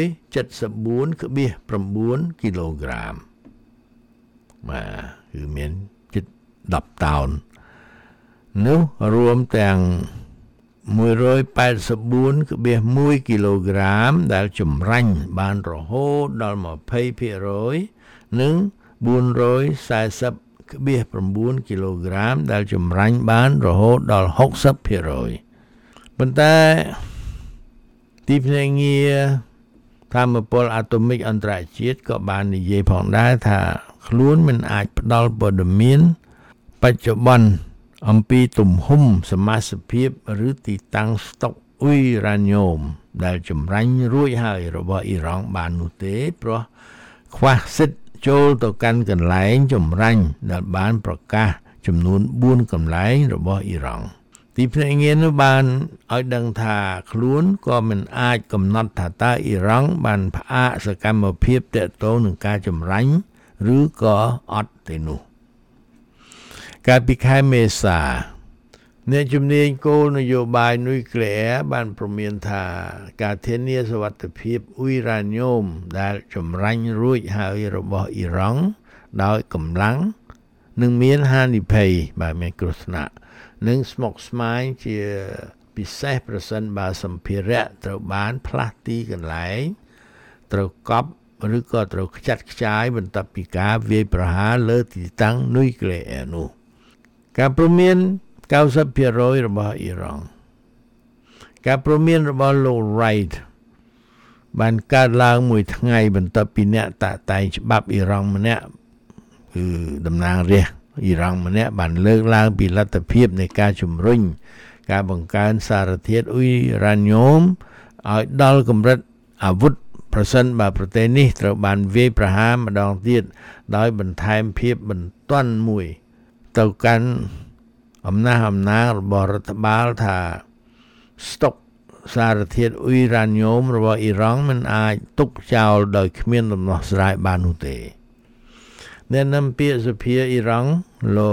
គីឡូក្រាមបាទគឺមានជិតដប់តោននោះរួមទាំងមួយរយប៉ែតសិបបួនគីឡូក្រាមដែលចម្រាញ់បានរហូតដល់ ยี่สิบเปอร์เซ็นต์ និងបួនរយសែសិបគីឡូក្រាមដែលចម្រាញ់បានរហូតដល់ หกสิบเปอร์เซ็นต์ ប៉ុន្តែទីភ្នាក់ងារថាមពលអាតូមិកអន្តរជាតិក៏បាននិយាយផងដែរថាខ្លួនមិនអាចផ្ដល់ព័ត៌មានបច្ចុប្បន្នអំពីទំហំសមាសភាពឬទីតាំងស្តុកអ៊ុយរ៉ាញ៉ូមដែលចម្រាញ់រួចហើយរបស់អ៊ីរ៉ង់បាននោះទេព្រោះខ្វះសិទ្ធិចូលទៅកាន់កន្លែងចម្រាញ់ដែលបានប្រកាសចំនួនបួនកន្លែងរបស់អ៊ីរ៉ង់ទីភ្នាក់ងារនោះបានឲ្យដឹងថាខ្លួនក៏មិនអាចកំណត់ថាតើអ៊ីរ៉ង់បានផ្អាកសកម្មភាពទាក់ទងនឹងការចម្រាញ់ឬក៏អត់ទេនោះកាលពីខែមេសាអ្នកជំនាញគោលនយោបាយនុយក្លេអ៊ែរបានព្រមានថាការធានាសុវត្ថិភាពអ៊ុយរ៉ាញ៉ូមដែលចម្រាញ់រួចហើយរបស់អ៊ីរ៉ង់ដោយកម្លាំងនឹងមានហានិភ័យបើមានគ្រោះថ្នាក់និងស្មុគស្មាញជាពិសេសប្រសិនបើសម្ភារៈត្រូវបានផ្លាស់ទីកន្លែងត្រូវកប់ឬក៏ត្រូវខ្ចាត់ខ្ចាយបន្ទាប់ពីការវាយប្រហារលើទីតាំងនុយក្លេអ៊ែរនោះការព្រមាន เก้าสิบเปอร์เซ็นต์ របស់អ៊ីរ៉ង់ការព្រមានរបស់លោក Wright បានកើតឡើងមួយថ្ងៃបន្ទាប់ពីអ្នកតាក់តែងច្បាប់អ៊ីរ៉ង់ម្នាក់គឺតំណាងរាស្ត្រអ៊ីរ៉ង់ម្នាក់បានលើកឡើងពីលទ្ធភាពនៃការជំរុញការបង្កើនសារធាតុអ៊ុយរ៉ាញ៉ូមឲ្យដល់កម្រិតអាវុធប្រសិនបើប្រទេសនេះត្រូវបានវាយប្រហារម្ដងទៀតដោយបន្ថែមភាពបន្ទាន់មួយទៅកាន់អំណះអំណាងរបស់រដ្ឋបាលថាស្តុកសារធាតុអ៊ុយរ៉ាញ៉ូមរបស់អ៊ីរ៉ង់មិនអាចទុកចោលដោយគ្មានដំណោះស្រាយបាននោះទេអ្នកនាំពាក្យសភាអ៊ីរ៉ង់លោក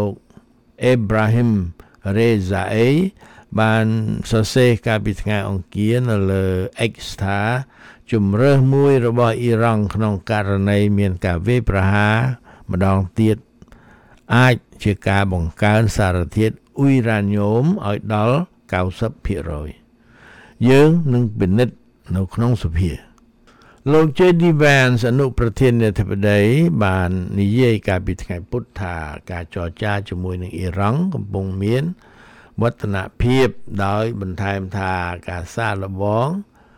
Ebrahim Rezai បានសរសេរកាលពីថ្ងៃអង្គារនៅលើ X ថាជំរើសមួយរបស់អ៊ីរ៉ង់ក្នុងករណីមានការវាយប្រហារម្ដងទៀតអាចជាការបង្កើនសារធាតុអ៊ុយរ៉ាញ៉ូមឲ្យដល់ เก้าสิบเปอร์เซ็นต์ យើងនឹងពិនិត្យនៅក្នុងសភាលោក เจ ดี Vance អនុប្រធានាធិបតីបាននិយាយកាលពីថ្ងៃពុធថាការចរចាជាមួយនឹងអ៊ីរ៉ង់កំពុងមានវឌ្ឍនភាពដោយបន្ថែមថាការសាកល្បង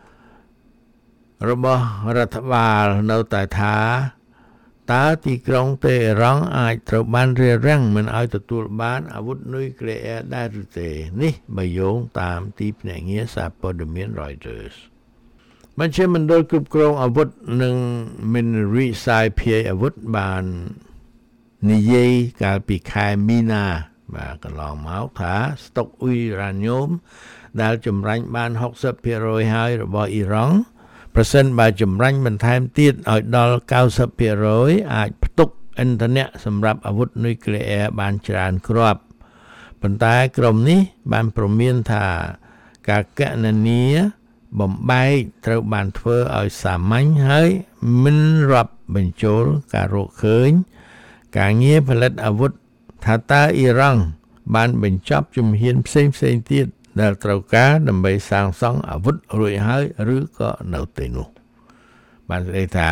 របស់រដ្ឋបាលនៅតែថាតើទីក្រុងតេហ៍រ៉ង់អាចត្រូវបានរារាំងមិនឲ្យទទួលបានអាវុធនុយក្លេអ៊ែរដែរឬទេនេះបើយោងតាមទីភ្នាក់ងារសារព័ត៌មាន Reuters មជ្ឈមណ្ឌលគ្រប់គ្រងអាវុធនិងមានរិះសាយភាយអាវុធបាននិយាយកាលពីខែមីនាបាទកន្លងមកថាស្តុកអ៊ុយរ៉ាញ៉ូមដែលចម្រាញ់បាន 60% ហើយរបស់អ៊ីរ៉ង់ប្រសិនបើចម្រាញ់បន្ថែមទៀតឲ្យដល់ 90% អាចផ្ទុកឥន្ធនៈសម្រាប់អាវុធនុយក្លេអ៊ែរបានច្រើនគ្រាប់ប៉ុន្តែក្រុមនេះបានព្រមានថាការកណនាបំបែកត្រូវបានធ្វើឲ្យសាមញ្ញហើយមិនរាប់បញ្ចូលការរកឃើញការងារផលិតអាវុធថាតើអ៊ីរ៉ង់បានបញ្ចប់ជំហានផ្សេងផ្សេងទៀតដែលត្រូវការដើម្បីសាងសង់អាវុធរួចហើយឬក៏នៅទេនោះបានស្ដីថា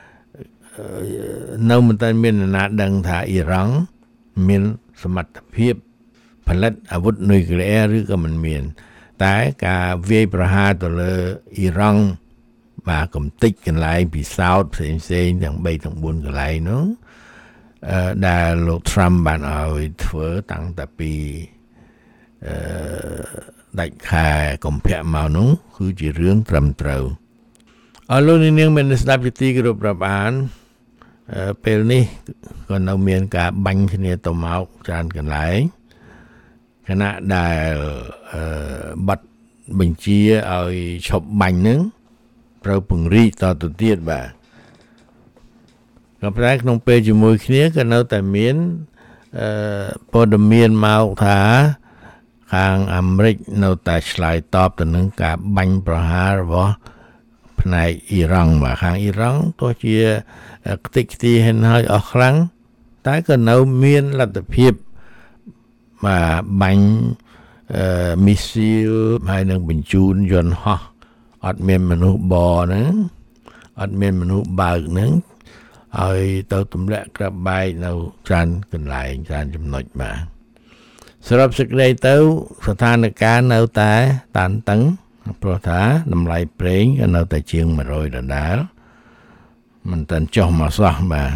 នៅមិនទាន់មានអ្នកណាដឹងថាអ៊ីរ៉ង់មានសមត្ថភាពផលិតអាវុធនុយក្លេអ៊ែរឬក៏មិនមានតែការវាយប្រហារទៅលើអ៊ីរ៉ង់បាទកំតិចកន្លែងពិសោធន៍ផ្សេងផ្សេងទាំង3ទាំង4កន្លែងនោះអឺដែលលោក Trump បានឲ្យធ្វើតាំងតែពីអឺដាច់ខែកុម្ភៈមកនោះគឺជារឿងត្រឹមត្រូវអរលោកនាងមានស្ដាប់ជាទីគោរពរាប់អានពេលនេះក៏នៅមានការបាញ់គ្នាទៅមកច្រើនកន្លែងខណៈដែលអឺបាត់បញ្ជាឲ្យឈប់បាញ់នឹងត្រូវពង្រីកតទៅទៀតបាទក៏ប៉ុន្តែក្នុងពេលជាមួយគ្នាក៏នៅតែមានអឺព័ត៌មានមកថាខាងអាមេរិកនៅតែឆ្លើយតបទៅនឹងការបាញ់ប្រហាររបស់ផ្នែកអ៊ីរ៉ង់បាទខាងអ៊ីរ៉ង់ទោះជាខ្ទេចខ្ទីហិនហើយអស់ខ្លាំងតែក៏នៅមានលទ្ធភាពបាទបាញ់អឺមីស៊ីលហើយនឹងបញ្ជូនយន្តហោះអត់មានមនុស្សបរហ្នឹងអត់មានមនុស្សបើកហ្នឹងឲ្យទៅទម្លាក់ក្របបែកនៅច្រើនកន្លែងច្រើនចំណុចបាទសរុបសេចក្តីទៅស្ថានភាពនៅតែតានតឹងព្រោះថាតម្លៃប្រេងក៏នៅតែជាងone hundredដុល្លារមិនតាន់ចុះមកសោះបាទ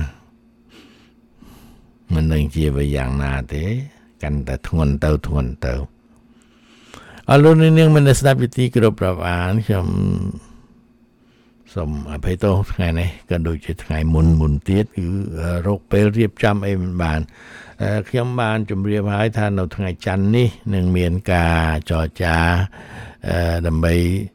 មិនដឹងជាវាយ៉ាងណាទេកាន់តែធ្ងន់ទៅធ្ងន់ទៅអរលោកនាងមានស្ដាប់វិទ្យុគ្រប់ប្រអានខ្ញុំសូមអភ័យទោសថ្ងៃនេះក៏ដូចជាថ្ងៃមុនមុនទៀតគឺរោគពេលរៀបចំអីមិនបានខ្ញុំបានជម្រាបហើយថានៅថ្ងៃច័ន្ទនេះនឹងមានការចរចាដើម្បី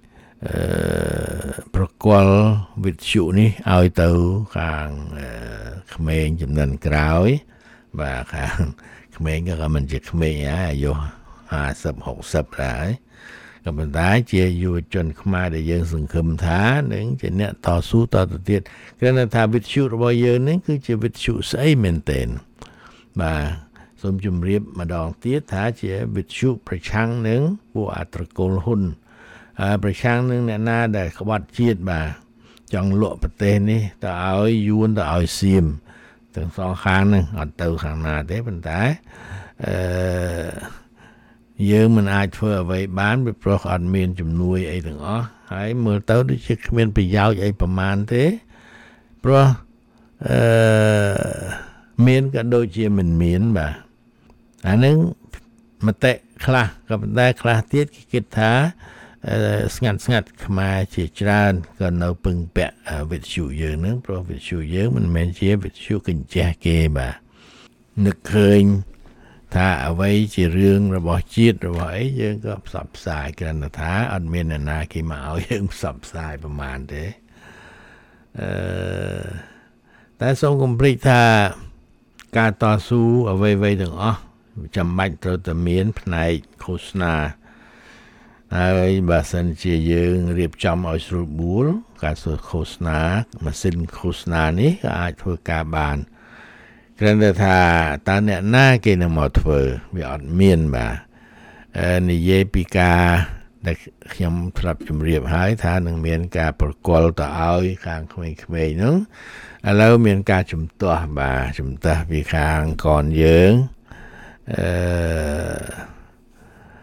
ប្រគល់វិទ្យុនេះឲ្យទៅខាងក្មេងចំនួនក្រោយបាទខាងក្មេងក៏មិនជាក្មេងហើយអាយុfifty sixtyដែរក៏ប៉ុន្តែជាយុវជនខ្មែរដែលយើងសង្ឃឹមថានឹងជាអ្នកតស៊ូតទៅទៀតគឺថាវិទ្យុរបស់យើងនេះគឺជាវិទ្យុស្អីមែនទែនបាទសូមជម្រាបម្ដងទៀតថាជាវិទ្យុប្រឆាំងនឹងពួកអត្រកូលហ៊ុនហើយប្រឆាំងនឹងអ្នកណាដែលក្បត់ជាតិបាទចង់លក់ប្រទេសនេះទៅឲ្យយួនទៅឲ្យសៀមទាំងសងខាងហ្នឹងអត់ទៅខាងណាទេប៉ុន្តែអឺយើងមិនអាចធ្វើអ្វីបានពីព្រោះអត់មានជំនួយអីទាំងអស់ហើយមើលទៅដូចជាគ្មានប្រយោជន៍អីប្រមាណទេព្រោះអឺមានក៏ដូចជាមិនមានបាទអានឹងមតិខ្លះក៏ប៉ុន្តែខ្លះទៀតគេគិតថាស្ងាត់ស្ងាត់ខ្មែរជាច្រើនក៏នៅពឹងពាក់វិទ្យុយើងហ្នឹងព្រោះវិទ្យុយើងមិនមែនជាវិទ្យុកញ្ចេះគេបាទនឹកឃើញថាអ្វីជារឿងរបស់ជាតិរបស់អីយើងក៏ផ្សព្វផ្សាយគ្រាន់តែថាអត់មានអ្នកណាគេមកឲ្យយើងផ្សព្វផ្សាយប្រហែលទេអឺតែសូមកុំភ្លេចថាការតស៊ូអ្វីៗទាំងអស់ចាំបាច់ត្រូវតែមានផ្នែកឃោសនាហើយបើសិនជាយើងរៀបចំឲ្យស្រួលបួលការធ្វើឃោសនាម៉ាស៊ីនឃោសនានេះក៏អាចធ្វើការបានគ្រាន់តែថាតើអ្នកណាគេនឹងមកធ្វើវាអត់មានបាទនិយាយពីការដែលខ្ញុំធ្លាប់ជម្រាបហើយថានឹងមានការប្រគល់ទៅឲ្យខាងក្មេងៗហ្នឹងឥឡូវមានការជំទាស់បាទជំទាស់ពីខាងកនយើងអឺ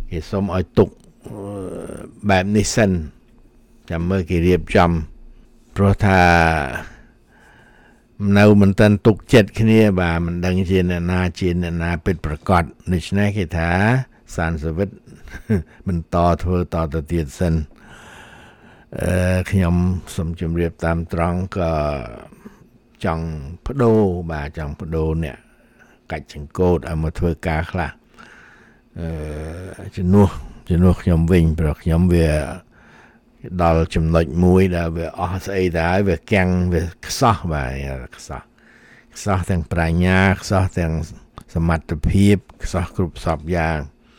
គេសុំឲ្យទុកបែបនេះសិនចាំមើលគេរៀបចំព្រោះថានៅមិនតាន់ទុកចិត្តគ្នាបាទមិនដឹងជាអ្នកណាជាអ្នកណាពិតប្រាកដដូច្នេះគេថាសានសាវិតបន្តធ្វើតទៅទៀតសិនអឺខ្ញុំសូមជម្រាបតាមត្រង់ក៏ចង់បដូរបាទចង់បដូរអ្នកកាច់ចង្កូតឲ្យមកធ្វើការខ្លះអឺជំនួសជំនួសខ្ញុំវិញព្រោះខ្ញុំវាដល់ចំណុចមួយដែលវាអស់ស្អីទៅហើយវាកាំងវាខ្សោះបាទខ្សោះខ្សោះទាំងប្រាជ្ញាខ្សោះទាំងសមត្ថភាពខ្សោះគ្រប់សពយ៉ាង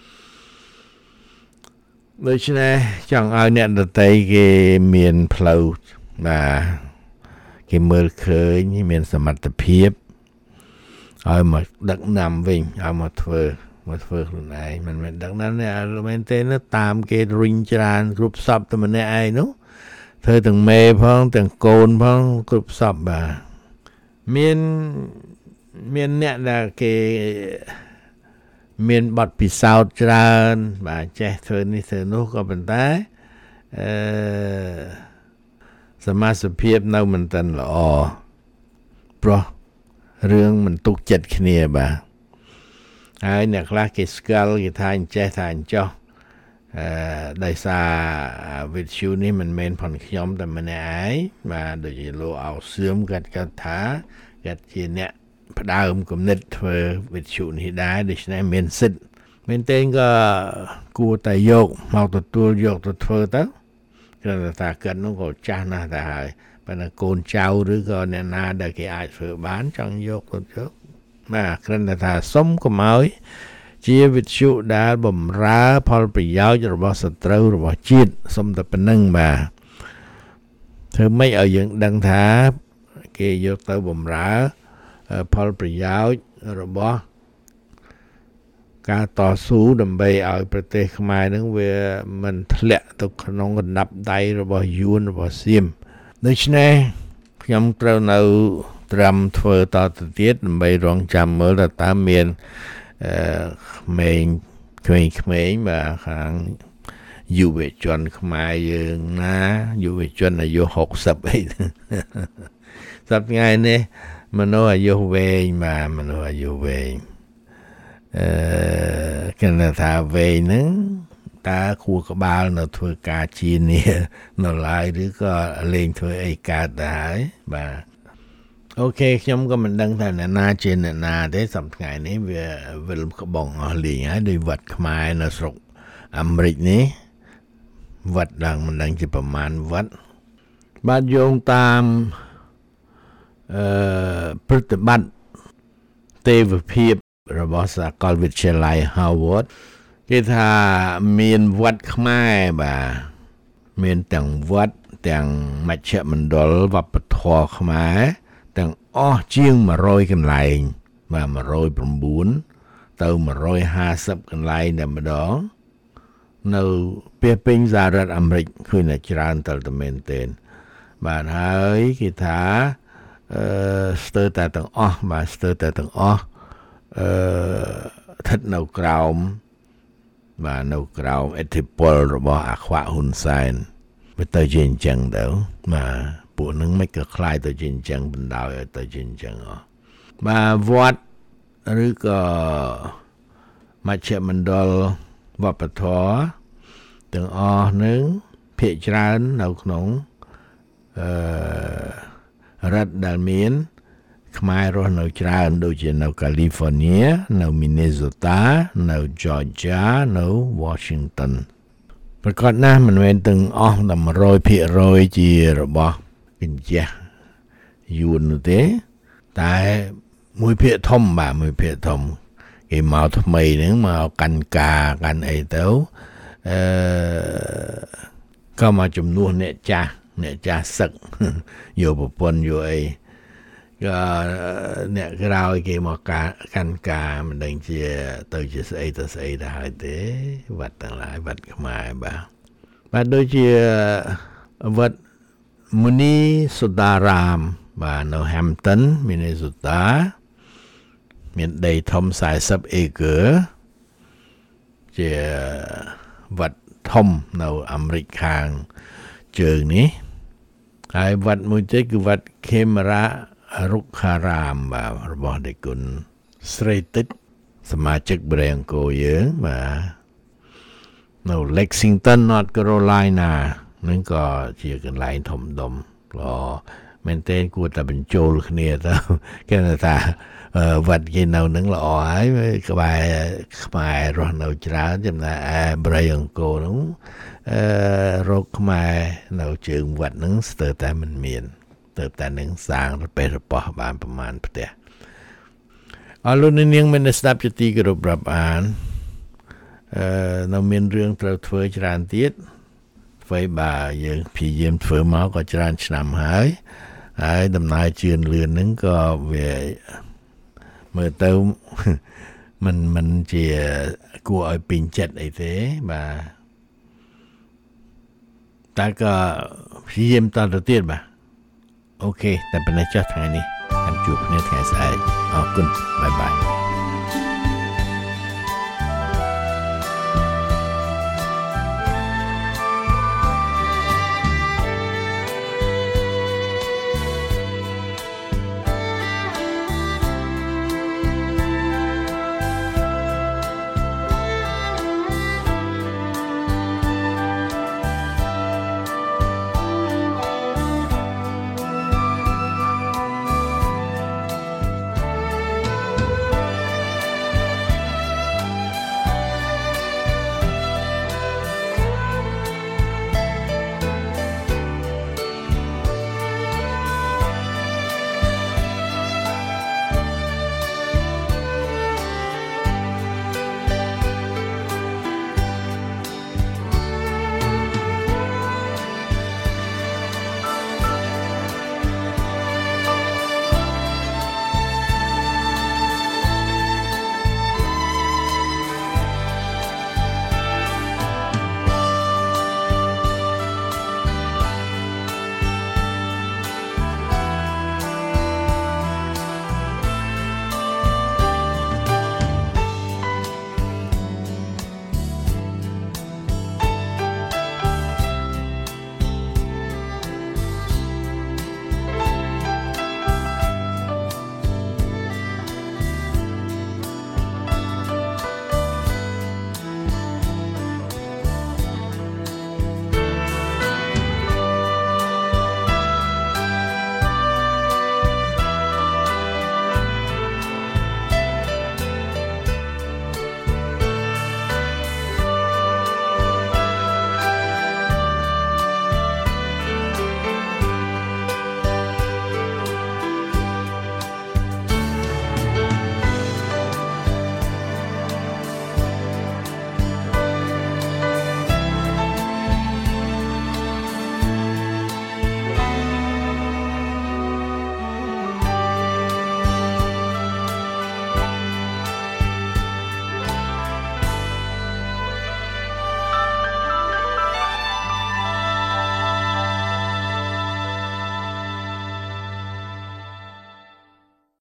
ដូច្នេះចង់ឲ្យអ្នកដទៃគេមានផ្លូវបាទគេមើលឃើញមានសមត្ថភាពឲ្យមកដឹកនាំវិញឲ្យមកធ្វើមកធ្វើខ្លួនឯងមិនមែនដឹកនាំនេះមែនទេតាមគេរុញច្រានគ្រប់សពតែម្នាក់ឯងនោះធ្វើទាំងមេផងទាំងកូនផងគ្រប់សពបាទមានមានអ្នកដែលគេមានបទពិសោធន៍ច្រើនបាទចេះធ្វើនេះធ្វើនោះក៏ប៉ុន្តែអឺសមាជិកភាពនៅមិនទាន់ល្អព្រោះរឿងមិនទុកចិត្តគ្នាបាទហើយអ្នកខ្លះគេស្គាល់គេថាអញ្ចេះថាអញ្ចោះអឺដោយសារវិទ្យុនេះមិនមែនផងខ្ញុំតែម្នាក់ឯងបាទដូចជាលោកអោសឿមគាត់គាត់ថាគាត់ជាអ្នកផ្ដើមគំនិតធ្វើវិទ្យុនេះដែរដូច្នេះមានសិទ្ធិមែនទេក៏គួរតែយកមកទទួលយកទៅធ្វើទៅគ្រាន់តែថាគាត់នោះក៏ចាស់ណាស់ទៅហើយប៉ុន្តែកូនចៅឬក៏អ្នកណាដែលគេអាចធ្វើបានចង់យកទៅយកបាទគ្រាន់តែថាសុំកុំឲ្យជាវិទ្យុដែលបំរើផលប្រយោជន៍របស់សត្រូវរបស់ជាតិសុំតែប៉ុណ្្នឹងបាទធ្វើម៉េចឲ្យយើងដឹងថាគេយកទៅបំរើផលប្រយោជន៍របស់ការតស៊ូដើម្បីឲ្យប្រទេសខ្មែរនឹងវាមិនធ្លាក់ទៅក្នុងកណ្ដាប់ដៃរបស់យួនរបស់សៀមដូច្នេះខ្ញុំត្រូវនៅត្រាំធ្វើតទៅទៀតដើម្បីរងចាំមើលថាតើមានអឺក្មេងក្មេងៗបាទខាងយុវជនខ្មែរយើងណាយុវជនអាយុហុកសិបអីសប្តាហ៍ថ្ងៃនេះមនុស្សអាយុវែងបាទមនុស្សអាយុវែងអឺគេថាវែងហ្នឹងតើខួរក្បាលនៅធ្វើការជានេះនៅឡើយឬក៏លេងធ្វើអីកើតទៅហើយបាទអូខេខ្ញុំក៏មិនដឹងថាអ្នកណាជាអ្នកណាទេសប្តាហ៍ថ្ងៃនេះវាវិលក្បងអស់លេងហើយដោយវត្តខ្មែរនៅស្រុកអាមេរិកនេះវត្តឡើងមិនដឹងជាប្រមាណវត្តបាទយោងតាមអឺប្រតិបត្តិទេវភាពរបស់សាកលវិទ្យាល័យ Harvard គេថាមានវត្តខ្មែរបាទមានទាំងវត្តទាំងមជ្ឈមណ្ឌលវប្បធម៌ខ្មែរទាំងអស់ជាងone hundredកន្លែងបាទone hundred nineទៅone hundred fiftyកន្លែងតែម្ដងនៅពាសពេញសហរដ្ឋអាមេរិកឃើញតែច្រើនតទៅមែនទែនបាទហើយគេថាអឺស្ទើរតែទាំងអស់បាទស្ទើរតែទាំងអស់អឺស្ថិតនៅក្រោមបាទនៅក្រោមឥទ្ធិពលរបស់អាខ្វាក់ហ៊ុនសែនវាទៅជាអញ្ចឹងទៅបាទពួកនឹងមិនក៏ខ្លាយទៅជាអញ្ចឹងបណ្ដោយឲ្យទៅជាអញ្ចឹងអស់បាទវត្តឬក៏មជ្ឈមណ្ឌលវប្បធម៌ទាំងអស់នឹងភាគច្រើននៅក្នុងអឺរដ្ឋដែលមានខ្មែររស់នៅច្រើនដូចជានៅ California នៅ Minnesota នៅ Georgia នៅ Washington ប្រកបណាស់មិនមែនទាំងអស់តែone hundred percentជារបស់កញ្ចះយួននោះទេតែមួយភាគធំបាទមួយភាគធំគេមកថ្មីហ្នឹងមកកាន់ការកាន់អីទៅអឺក៏មកជំនួសអ្នកចាស់អ្នកចាស់សឹកយកប្រពន្ធយកអីក៏អ្នកក្រោយគេមកការកាន់ការមិនដឹងជាទៅជាស្អីទៅស្អីទៅហើយទេវត្តទាំងឡាយវត្តខ្មែរបាទបាទដូចជាវត្តមុនីសុដារាមបាទនៅ Hampton Minnesota មានដីធំforty acre ជជាវត្តធំនៅអាមេរិកខាងជើងនេះហើយវត្តមួយទៀតគឺវត្តខេមរារុក្ខារាមបាទរបស់ដេគុណស្រីទឹកសមាជិកបរិយអង្គរយើងបាទនៅ Lexington North Carolina នឹងក៏ជាកន្លែងធំដុំល្អមែនទែនគួរតែបញ្ចូលគ្នាទៅគេថាវត្តគេនៅនឹងល្អហើយក្បែរខ្មែររស់នៅច្រើនចំណែកឯបរិយអង្គរនោះអឺរកខ្មែរនៅជើងវត្តហ្នឹងស្ទើរតែមិនមានស្ទើរតែនឹងសាងរបេះរបស់បានប្រមាណផ្ទះអរលោកនាងមានស្ដាប់ជាទីគោរពរាប់អានអឺនៅមានរឿងត្រូវធ្វើច្រើនទៀតអ្វីបើយើងព្យាយាមធ្វើមកក៏ច្រើនឆ្នាំហើយហើយដំណើរជឿនលឿនហ្នឹងក៏វាមើលទៅมันมันជាគួរឲ្យពេញចិត្តអីទេបាទតែក៏ព្យាយាមតទៅទៀតបាទអូខេតែប៉ុណ្ណេះចុះថ្ងៃនេះចាំជួបគ្នាថ្ងៃស្អែកអរគុណបាយបាយ